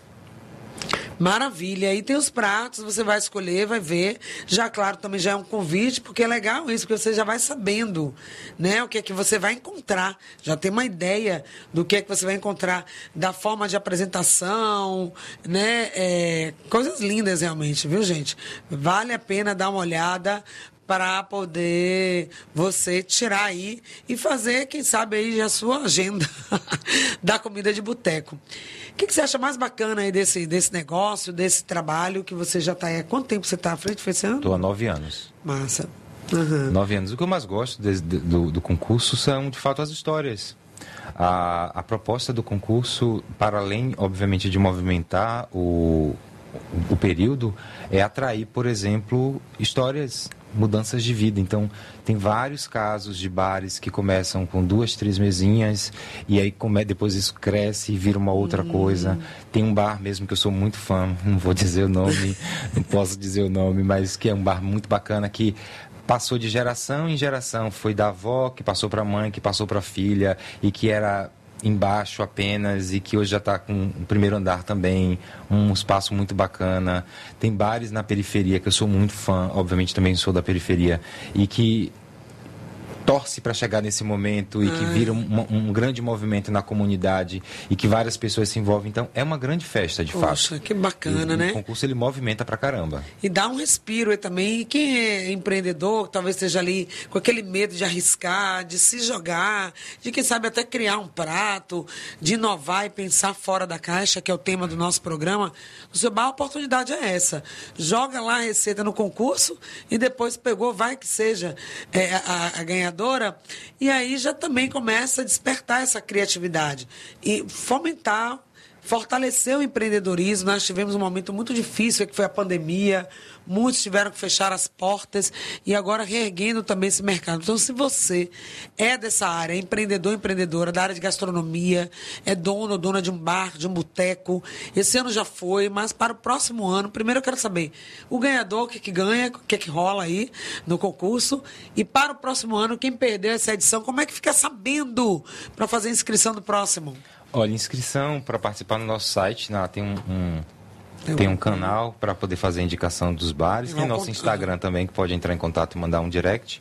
Maravilha, aí tem os pratos, você vai escolher, vai ver. Já, claro, também já é um convite, porque é legal isso, porque você já vai sabendo, né, o que é que você vai encontrar. Já tem uma ideia do que é que você vai encontrar, da forma de apresentação, né, é, coisas lindas realmente, viu, gente? Vale a pena dar uma olhada para poder você tirar aí e fazer, quem sabe, aí a sua agenda da comida de boteco. O que, que você acha mais bacana aí desse, desse negócio, desse trabalho que você já está aí? Há quanto tempo você está à frente? Foi esse ano? Estou há nove anos. Massa. Uhum. Nove anos. O que eu mais gosto de, de, do, do concurso são, de fato, as histórias. A, a proposta do concurso, para além, obviamente, de movimentar o, o, o período, é atrair, por exemplo, histórias, mudanças de vida. Então, tem vários casos de bares que começam com duas, três mesinhas e aí come, depois isso cresce e vira uma outra hum. coisa. Tem um bar mesmo que eu sou muito fã, não vou dizer o nome, não posso dizer o nome, mas que é um bar muito bacana que passou de geração em geração. Foi da avó, que passou para a mãe, que passou para a filha e que era embaixo apenas e que hoje já está com o primeiro andar também, um espaço muito bacana. Tem bares na periferia que eu sou muito fã, obviamente também sou da periferia, e que torce para chegar nesse momento e que vira um, um grande movimento na comunidade e que várias pessoas se envolvem. Então, é uma grande festa, de Poxa, fato. Poxa, que bacana, e, né? O concurso, ele movimenta pra caramba. E dá um respiro aí também. E quem é empreendedor, talvez esteja ali com aquele medo de arriscar, de se jogar, de quem sabe até criar um prato, de inovar e pensar fora da caixa, que é o tema do nosso programa. O seu bar, a oportunidade é essa. Joga lá a receita no concurso e depois pegou, vai que seja é, a, a ganhadora, e aí já também começa a despertar essa criatividade e fomentar, fortalecer o empreendedorismo. Nós tivemos um momento muito difícil, que foi a pandemia, muitos tiveram que fechar as portas e agora reerguendo também esse mercado. Então, se você é dessa área, é empreendedor, empreendedora, da área de gastronomia, é dono ou dona de um bar, de um boteco, esse ano já foi, mas para o próximo ano, primeiro eu quero saber o ganhador, o que que ganha, o que que rola aí no concurso, e para o próximo ano, quem perdeu essa edição, como é que fica sabendo para fazer a inscrição do próximo? Olha, inscrição para participar no nosso site, né, tem um... um... Tem um canal para poder fazer a indicação dos bares. Tem nosso Instagram também, que pode entrar em contato e mandar um direct.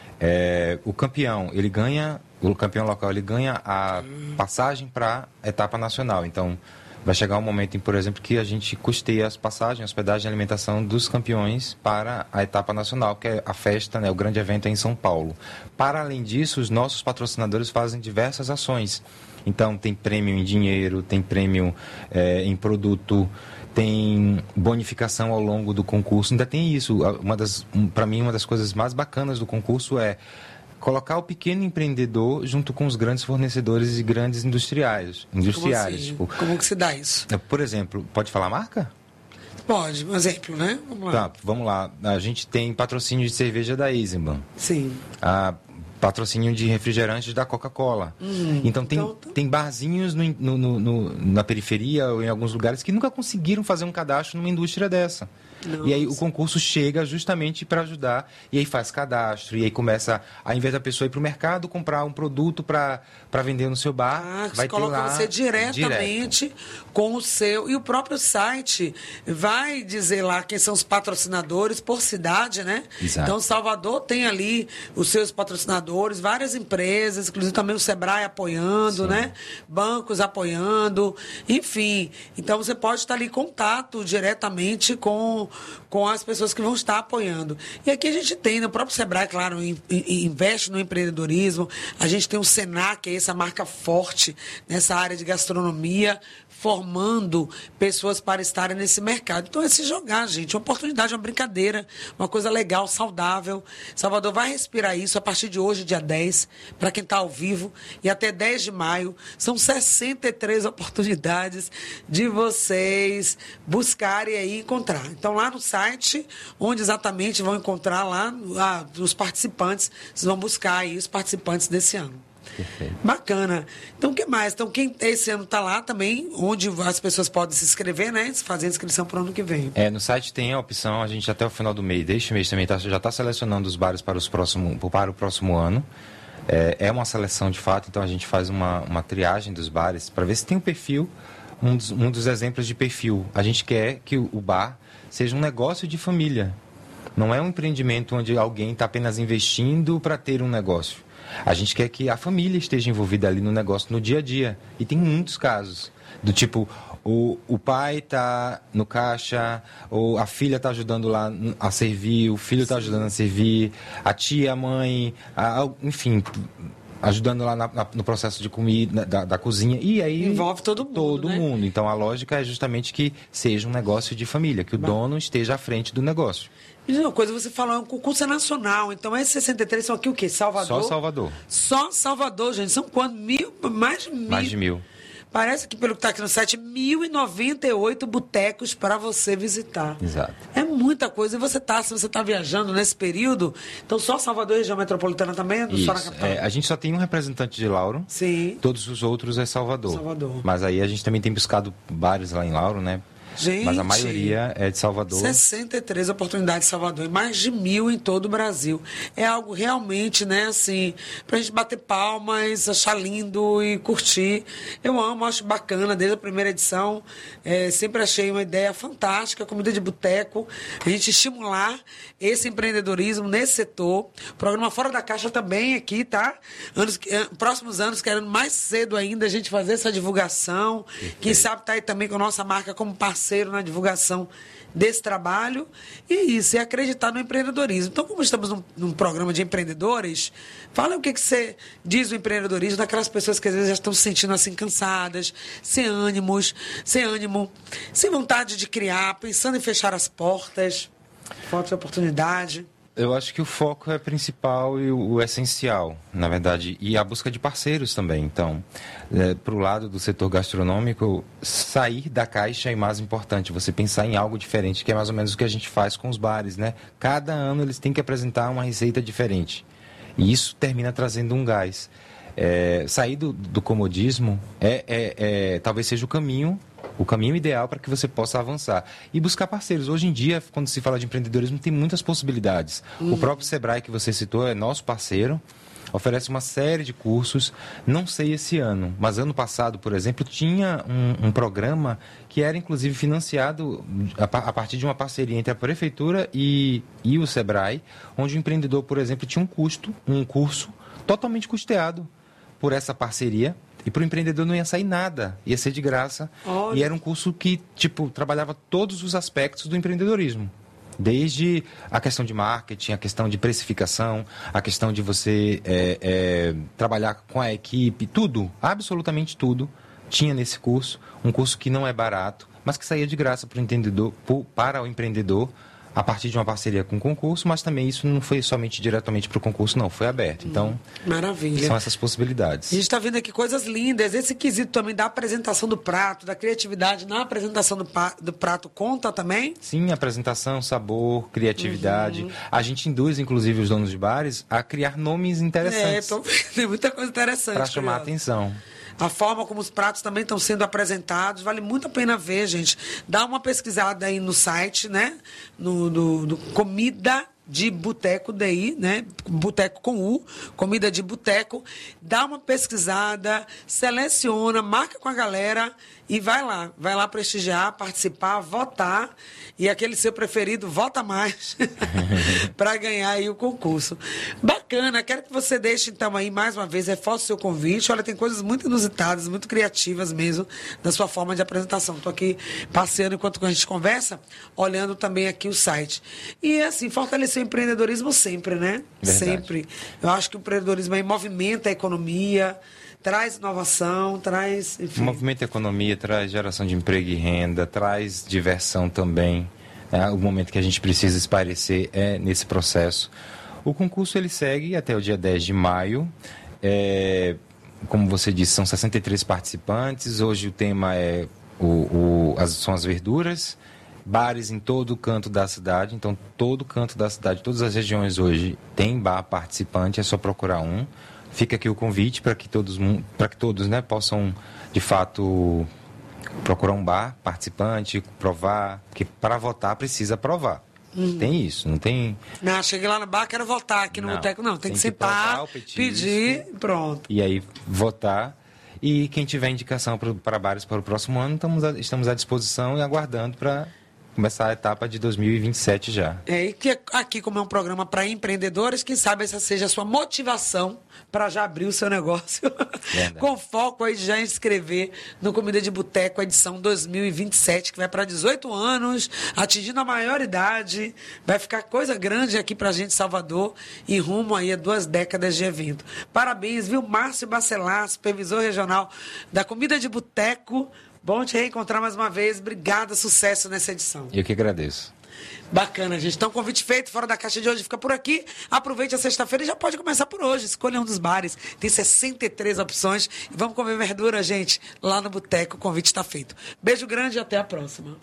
É, o campeão, ele ganha, o campeão local, ele ganha a passagem para a etapa nacional. Então, vai chegar um momento, em, por exemplo, que a gente custeia as passagens, hospedagem e alimentação dos campeões para a etapa nacional, que é a festa, né, o grande evento é em São Paulo. Para além disso, os nossos patrocinadores fazem diversas ações. Então, tem prêmio em dinheiro, tem prêmio é, em produto, tem bonificação ao longo do concurso. Ainda tem isso. Uma das, para mim, uma das coisas mais bacanas do concurso é colocar o pequeno empreendedor junto com os grandes fornecedores e grandes industriais. industriais Como assim? tipo, Como que se dá isso? Por exemplo, pode falar marca? Pode, um exemplo, né? Vamos lá. Tá, vamos lá. A gente tem patrocínio de cerveja da Eisenbahn. Sim. A patrocínio de refrigerantes da Coca-Cola. Uhum. Então, tem, então, tem barzinhos no, no, no, na periferia ou em alguns lugares que nunca conseguiram fazer um cadastro numa indústria dessa. Nossa. E aí o concurso chega justamente para ajudar, e aí faz cadastro, e aí começa, ao invés da pessoa ir para o mercado, comprar um produto para vender no seu bar, ah, vai coloca ter lá você diretamente direto. Com o seu, e o próprio site vai dizer lá quem são os patrocinadores por cidade, né? Exato. Então, Salvador tem ali os seus patrocinadores, várias empresas, inclusive também o Sebrae apoiando, Sim. né? Bancos apoiando, enfim. Então, você pode estar ali em contato diretamente com com as pessoas que vão estar apoiando. E aqui a gente tem, no próprio Sebrae, claro, in, in, investe no empreendedorismo, a gente tem o Senac, que é essa marca forte nessa área de gastronomia, formando pessoas para estarem nesse mercado. Então é se jogar, gente, uma oportunidade, uma brincadeira, uma coisa legal, saudável. Salvador vai respirar isso a partir de hoje, dia dez, para quem está ao vivo, e até dez de maio. São sessenta e três oportunidades de vocês buscarem aí encontrar. Então, lá no site, onde exatamente vão encontrar lá ah, os participantes, vocês vão buscar aí os participantes desse ano. Perfeito. Bacana. Então, o que mais? Então, quem esse ano está lá também, onde as pessoas podem se inscrever, né? Fazer a inscrição para o ano que vem. É, no site tem a opção, a gente até o final do mês, deste mês também, tá, já está selecionando os bares para, os próximo, para o próximo ano. É, é uma seleção de fato, então a gente faz uma, uma triagem dos bares para ver se tem um perfil, um dos, um dos exemplos de perfil. A gente quer que o, o bar seja um negócio de família. Não é um empreendimento onde alguém está apenas investindo para ter um negócio. A gente quer que a família esteja envolvida ali no negócio, no dia a dia. E tem muitos casos, do tipo, o, o pai está no caixa, ou a filha está ajudando lá a servir, o filho está ajudando a servir, a tia, a mãe, a, enfim, ajudando lá na, na, no processo de comida, da, da cozinha. E aí envolve todo mundo, Todo né? mundo. Então, a lógica é justamente que seja um negócio de família, que o Bom. dono esteja à frente do negócio. E uma coisa, você falou, é um concurso nacional. Então, esses sessenta e três são aqui o quê? Salvador? Só Salvador. Só Salvador, gente. São quantos? Mil? Mais de mil. Mais de mil. Parece que, pelo que está aqui no site, mil e noventa e oito botecos para você visitar. Exato. É muita coisa. E você está, se você está viajando nesse período, então só Salvador e região metropolitana também? Ou só na capital? É, a gente só tem um representante de Lauro. Sim. Todos os outros é Salvador. Salvador. Mas aí a gente também tem buscado bares lá em Lauro, né? Gente, mas a maioria é de Salvador. sessenta e três oportunidades de Salvador e mais de mil em todo o Brasil. É algo realmente, né, assim, pra gente bater palmas, achar lindo e curtir. Eu amo, acho bacana, desde a primeira edição. É, sempre achei uma ideia fantástica, comida de boteco. A gente estimular esse empreendedorismo nesse setor. O programa Fora da Caixa também aqui, tá? Anos, próximos anos, querendo mais cedo ainda a gente fazer essa divulgação. Perfeito. Quem sabe tá aí também com a nossa marca como parceiro na divulgação desse trabalho, e isso, é acreditar no empreendedorismo. Então, como estamos num, num programa de empreendedores, fala o que, que você diz do empreendedorismo daquelas pessoas que às vezes já estão se sentindo assim cansadas, sem ânimos, sem ânimo, sem vontade de criar, pensando em fechar as portas, falta de oportunidade. Eu acho que o foco é principal e o, o essencial, na verdade, e a busca de parceiros também. Então, é, para o lado do setor gastronômico, sair da caixa é mais importante, você pensar em algo diferente, que é mais ou menos o que a gente faz com os bares, né? Cada ano eles têm que apresentar uma receita diferente, e isso termina trazendo um gás. É, sair do, do comodismo é, é, é, talvez seja o caminho o caminho ideal para que você possa avançar. E buscar parceiros. Hoje em dia, quando se fala de empreendedorismo, tem muitas possibilidades. Uhum. O próprio Sebrae, que você citou, é nosso parceiro, oferece uma série de cursos. Não sei esse ano, mas ano passado, por exemplo, tinha um, um programa que era, inclusive, financiado a, a partir de uma parceria entre a Prefeitura e, e o Sebrae, onde o empreendedor, por exemplo, tinha um custo, um curso totalmente custeado por essa parceria. E para o empreendedor não ia sair nada, ia ser de graça. Olha. E era um curso que, tipo, trabalhava todos os aspectos do empreendedorismo. Desde a questão de marketing, a questão de precificação, a questão de você é, é, trabalhar com a equipe, tudo, absolutamente tudo, tinha nesse curso. Um curso que não é barato, mas que saía de graça para o empreendedor, para o empreendedor a partir de uma parceria com o concurso, mas também isso não foi somente diretamente para o concurso, não, foi aberto. Então, maravilha. São essas possibilidades. A gente está vendo aqui coisas lindas. Esse quesito também da apresentação do prato, da criatividade na apresentação do, pa- do prato conta também? Sim, apresentação, sabor, criatividade. Uhum. A gente induz, inclusive, os donos de bares a criar nomes interessantes. É, tô vendo, tem muita coisa interessante. Para chamar a atenção. A forma como os pratos também estão sendo apresentados, vale muito a pena ver, gente. Dá uma pesquisada aí no site, né? No, do, do Comida de Boteco D I, né? Boteco com U, Comida de Boteco. Dá uma pesquisada, seleciona, marca com a galera e vai lá. Vai lá prestigiar, participar, votar. E aquele seu preferido, vota mais para ganhar aí o concurso. Bacana, quero que você deixe então aí mais uma vez, reforce o seu convite. Olha, tem coisas muito inusitadas, muito criativas mesmo na sua forma de apresentação. Estou aqui passeando enquanto a gente conversa, olhando também aqui o site. E assim, fortalecer o empreendedorismo sempre, né? Verdade. Sempre. Eu acho que o empreendedorismo aí movimenta a economia, traz inovação, traz... Enfim. Movimenta a economia, traz geração de emprego e renda, traz diversão também. É, o momento que a gente precisa espairecer é nesse processo. O concurso ele segue até o dia dez de maio. É, como você disse, são sessenta e três participantes. Hoje o tema é o, o, as, são as verduras. Bares em todo o canto da cidade. Então, todo canto da cidade, todas as regiões hoje tem bar participante. É só procurar um. Fica aqui o convite para que todos, para que todos né, possam, de fato, procurar um bar participante, provar. Porque para votar precisa provar. Uhum. Tem isso, não tem... Não, cheguei lá no bar, quero votar aqui no não, boteco. Não, tem, tem que, que sentar, petisco, pedir e pronto. E aí, votar. E quem tiver indicação para bares para o próximo ano, estamos, a, estamos à disposição e aguardando para começar a etapa de dois mil e vinte e sete já. É, e que aqui, como é um programa para empreendedores, quem sabe essa seja a sua motivação para já abrir o seu negócio. Com foco aí de já inscrever no Comida de Boteco, edição dois mil e vinte e sete, que vai para dezoito anos, atingindo a maioridade. Vai ficar coisa grande aqui para a gente, Salvador, e rumo aí a duas décadas de evento. Parabéns, viu, Márcio Bacelar, supervisor regional da Comida de Boteco. Bom te reencontrar mais uma vez. Obrigada, sucesso nessa edição. Eu que agradeço. Bacana, gente. Então, convite feito. Fora da Caixa de hoje fica por aqui. Aproveite a sexta-feira e já pode começar por hoje. Escolha um dos bares. Tem sessenta e três opções. E vamos comer verdura, gente, lá no Boteco. O convite está feito. Beijo grande e até a próxima.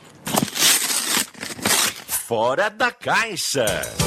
Fora da Caixa.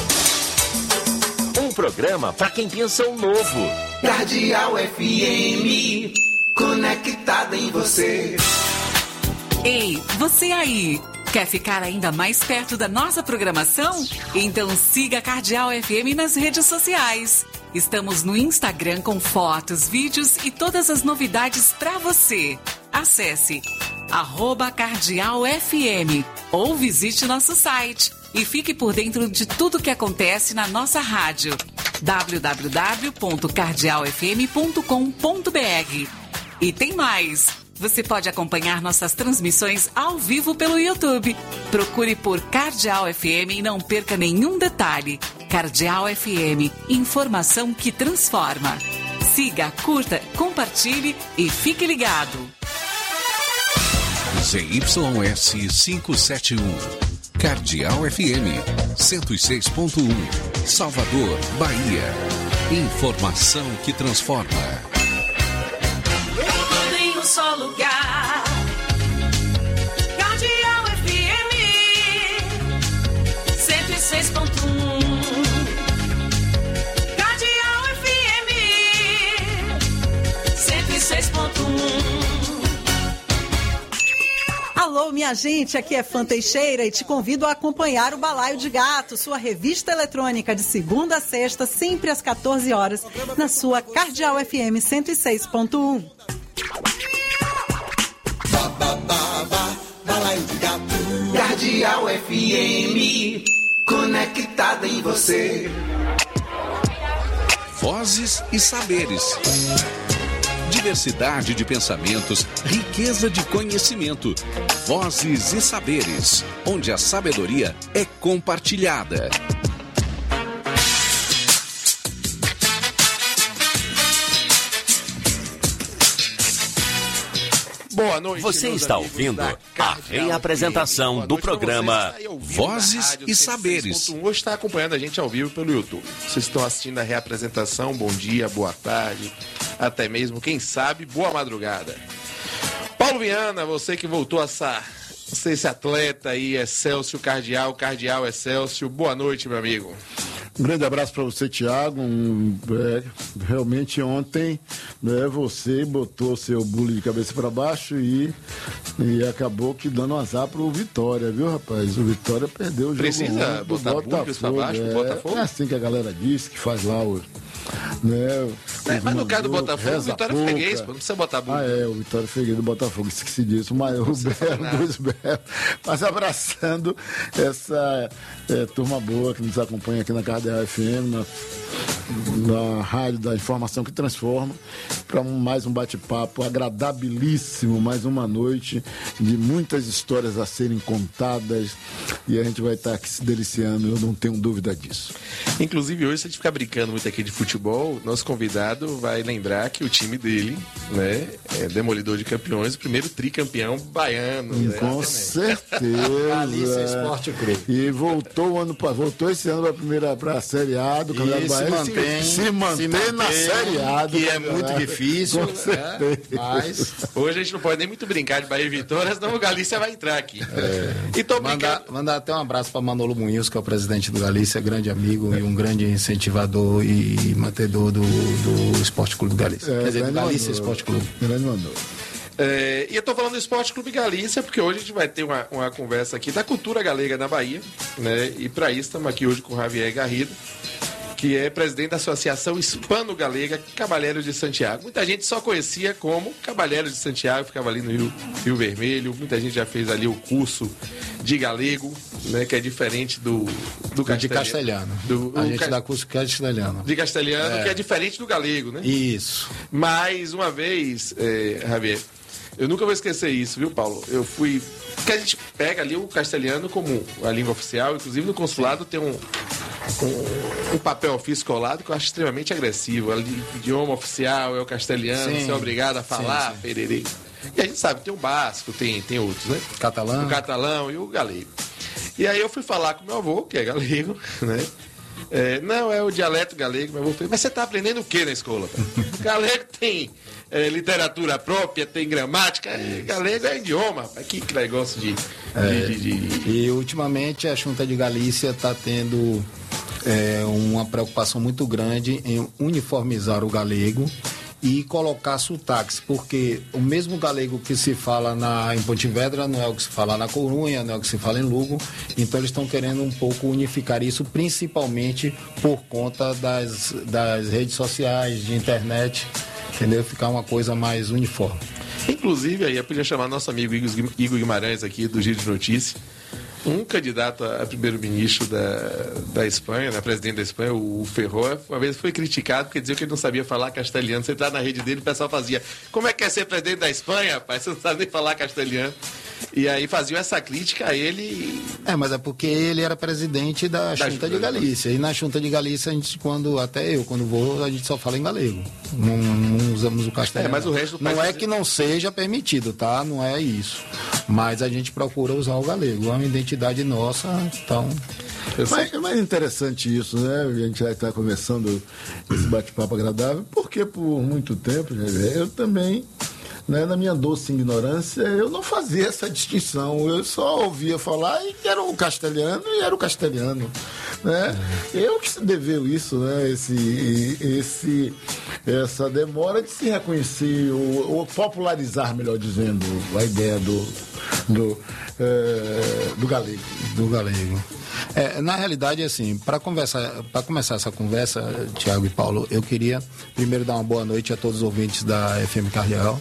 Um programa para quem pensa o novo. Cardeal F M, conectada em você. Ei, você aí, quer ficar ainda mais perto da nossa programação? Então siga a Cardeal F M nas redes sociais. Estamos no Instagram com fotos, vídeos e todas as novidades para você. Acesse arroba Cardeal F M ou visite nosso site e fique por dentro de tudo que acontece na nossa rádio. w w w ponto cardeal f m ponto com ponto b r. E tem mais! Você pode acompanhar nossas transmissões ao vivo pelo YouTube. Procure por Cardeal F M e não perca nenhum detalhe. Cardeal F M, informação que transforma. Siga, curta, compartilhe e fique ligado. Z Y S quinhentos e setenta e um, Cardeal F M, cento e seis ponto um, Salvador, Bahia. Informação que transforma. Só lugar, Cardeal F M, cento e seis ponto um, Cardeal F M, cento e seis ponto um. Alô, minha gente, aqui é Fã Teixeira e te convido a acompanhar o Balaio de Gato, sua revista eletrônica de segunda a sexta, sempre às quatorze horas, na sua Cardeal F M cento e seis ponto um. Cardeal F M, conectada em você. Vozes e saberes. Diversidade de pensamentos, riqueza de conhecimento. Vozes e saberes, onde a sabedoria é compartilhada. Boa noite. Você está ouvindo a reapresentação do programa Vozes e Saberes. Hoje está acompanhando a gente ao vivo pelo YouTube. Vocês estão assistindo a reapresentação, bom dia, boa tarde, até mesmo, quem sabe, boa madrugada. Paulo Viana, você que voltou a ser esse atleta aí, Excelsior Cardeal, Cardeal Excelsior, boa noite, meu amigo. Um grande abraço para você, Thiago. Um, é, realmente ontem, né, você botou seu bule de cabeça para baixo e, e acabou que dando um azar pro Vitória, viu, rapaz? O Vitória perdeu o jogo. Precisa botar bule para baixo pro Botafogo? É assim que a galera diz, que faz lá o... Né, é, mas no caso do Botafogo, o Vitória é freguês, não precisa botar bule. Ah, é, o Vitória é freguês do Botafogo, esqueci disso, mas o Belo, Luiz Belo, mas abraçando essa é, turma boa que nos acompanha aqui na Cardeal F M, na, na rádio da informação que transforma, para um, mais um bate-papo agradabilíssimo, mais uma noite de muitas histórias a serem contadas, e a gente vai estar aqui se deliciando, eu não tenho dúvida disso. Inclusive hoje, se a gente ficar brincando muito aqui de futebol, nosso convidado vai lembrar que o time dele, né, é Demolidor de Campeões, o primeiro tricampeão baiano. Né? Com certeza. Galícia Esporte Clube. E voltou, ano, voltou esse ano para a primeira para a Série A do Campeonato Baiano. Se mantém, se, se mantém, mantém na Série A do que é muito difícil. Com certeza. É, mas hoje a gente não pode nem muito brincar de Bahia e Vitória, senão o Galícia vai entrar aqui. É. E tô mandar, mandar até um abraço para Manolo Munhoz, que é o presidente do Galícia, grande amigo é. e um grande incentivador e mantedor do, do Esporte Clube do Galícia. É, Quer dizer, do Galícia Esporte Clube. Grande Manolo. É, e eu tô falando do Esporte Clube Galícia porque hoje a gente vai ter uma, uma conversa aqui da cultura galega na Bahia, né? E para isso estamos aqui hoje com o Javier Garrido, que é presidente da Associação Hispano-Galega Cabalheiros de Santiago. Muita gente só conhecia como Cabalheiros de Santiago, ficava ali no Rio, Rio Vermelho. Muita gente já fez ali o curso de galego, né, que é diferente do, do castelhano. De castelhano. Do, a gente ca... dá curso castelhano. De castelhano, é. que é diferente do galego, né? Isso. Mais uma vez, é, Javier, eu nunca vou esquecer isso, viu, Paulo? Eu fui... Porque a gente pega ali o castelhano como a língua oficial, inclusive no consulado tem um, um, um papel ofício colado que eu acho extremamente agressivo. O idioma oficial é o castelhano, sim, você é obrigado a falar, sim, sim. pererê. E a gente sabe, tem o basco, tem, tem outros, né? Catalão. O catalão e o galego. E aí eu fui falar com meu avô, que é galego, né? É, não, é o dialeto galego, meu avô falou, mas você está aprendendo o que na escola? Galego tem é, literatura própria, tem gramática, é, galego é idioma, que, que negócio de, é, de, de, de... E ultimamente a Junta de Galícia está tendo é, uma preocupação muito grande em uniformizar o galego e colocar sotaques, porque o mesmo galego que se fala na, em Pontevedra não é o que se fala na Corunha, não é o que se fala em Lugo, então eles estão querendo um pouco unificar isso, principalmente por conta das, das redes sociais, de internet, entendeu? Ficar uma coisa mais uniforme. Inclusive, aí eu podia chamar nosso amigo Igor Guimarães aqui, do Giro de Notícias, um candidato a primeiro-ministro da, da Espanha, né, presidente da Espanha, o Ferró, uma vez foi criticado porque dizia que ele não sabia falar castelhano. Você entrar na rede dele, o pessoal fazia, como é que é ser presidente da Espanha, rapaz? Você não sabe nem falar castelhano. E aí faziam essa crítica a ele. É, mas é porque ele era presidente da, da Junta de Galícia. E na Junta de Galícia, a gente, quando, até eu, quando vou, a gente só fala em galego. Não, não usamos o castelhano. É, mas o resto do não país... é que não seja permitido, tá? Não é isso. Mas a gente procura usar o galego. É uma identidade nossa, então... Mas é mais interessante isso, né? A gente já está começando esse bate-papo agradável, porque por muito tempo, eu também... Né, na minha doce ignorância, eu não fazia essa distinção. Eu só ouvia falar e era o castelhano e era o castelhano. Né? Eu que se deveu isso, né? esse, esse, essa demora de se reconhecer, ou, ou popularizar, melhor dizendo, a ideia do, do, é, do galego. Do galego. É, na realidade, assim, para conversar, para começar essa conversa, Tiago e Paulo, eu queria primeiro dar uma boa noite a todos os ouvintes da F M Cardeal.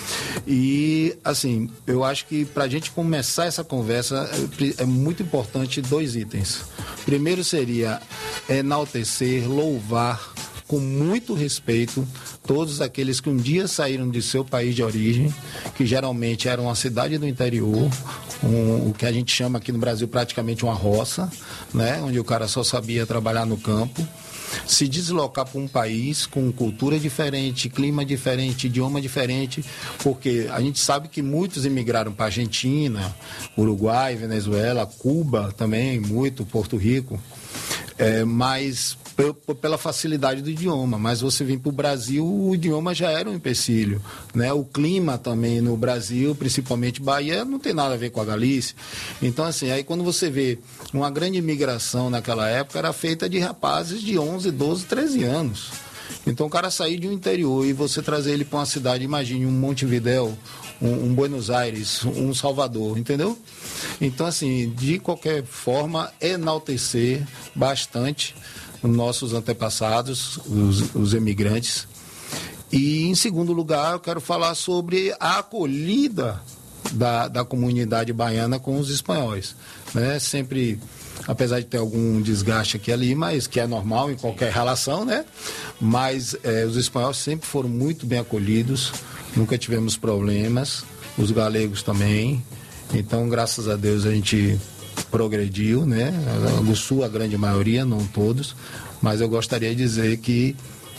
E, assim, eu acho que para a gente começar essa conversa é muito importante dois itens. Primeiro seria enaltecer, louvar com muito respeito todos aqueles que um dia saíram de seu país de origem, que geralmente era uma cidade do interior, um, o que a gente chama aqui no Brasil praticamente uma roça, né, onde o cara só sabia trabalhar no campo. se deslocar para um país com cultura diferente, clima diferente, idioma diferente, porque a gente sabe que muitos imigraram para Argentina, Uruguai, Venezuela, Cuba também, muito, Porto Rico, é, mas pela facilidade do idioma, mas você vem para o Brasil, o idioma já era um empecilho, né? O clima também no Brasil, principalmente Bahia, não tem nada a ver com a Galícia. Então, assim, aí quando você vê uma grande imigração naquela época, era feita de rapazes de onze, doze, treze anos. Então, o cara sair de um interior e você trazer ele para uma cidade, imagine um Montevidéu, um, um Buenos Aires, um Salvador, entendeu? Então, assim, de qualquer forma, enaltecer bastante nossos antepassados, os, os emigrantes. E, em segundo lugar, eu quero falar sobre a acolhida da, da comunidade baiana com os espanhóis, né? Sempre, apesar de ter algum desgaste aqui e ali, mas que é normal em qualquer relação, né? Mas é, os espanhóis sempre foram muito bem acolhidos, nunca tivemos problemas, os galegos também. Então, graças a Deus, a gente progrediu, né? O Sul, a grande maioria, não todos, mas eu gostaria de dizer que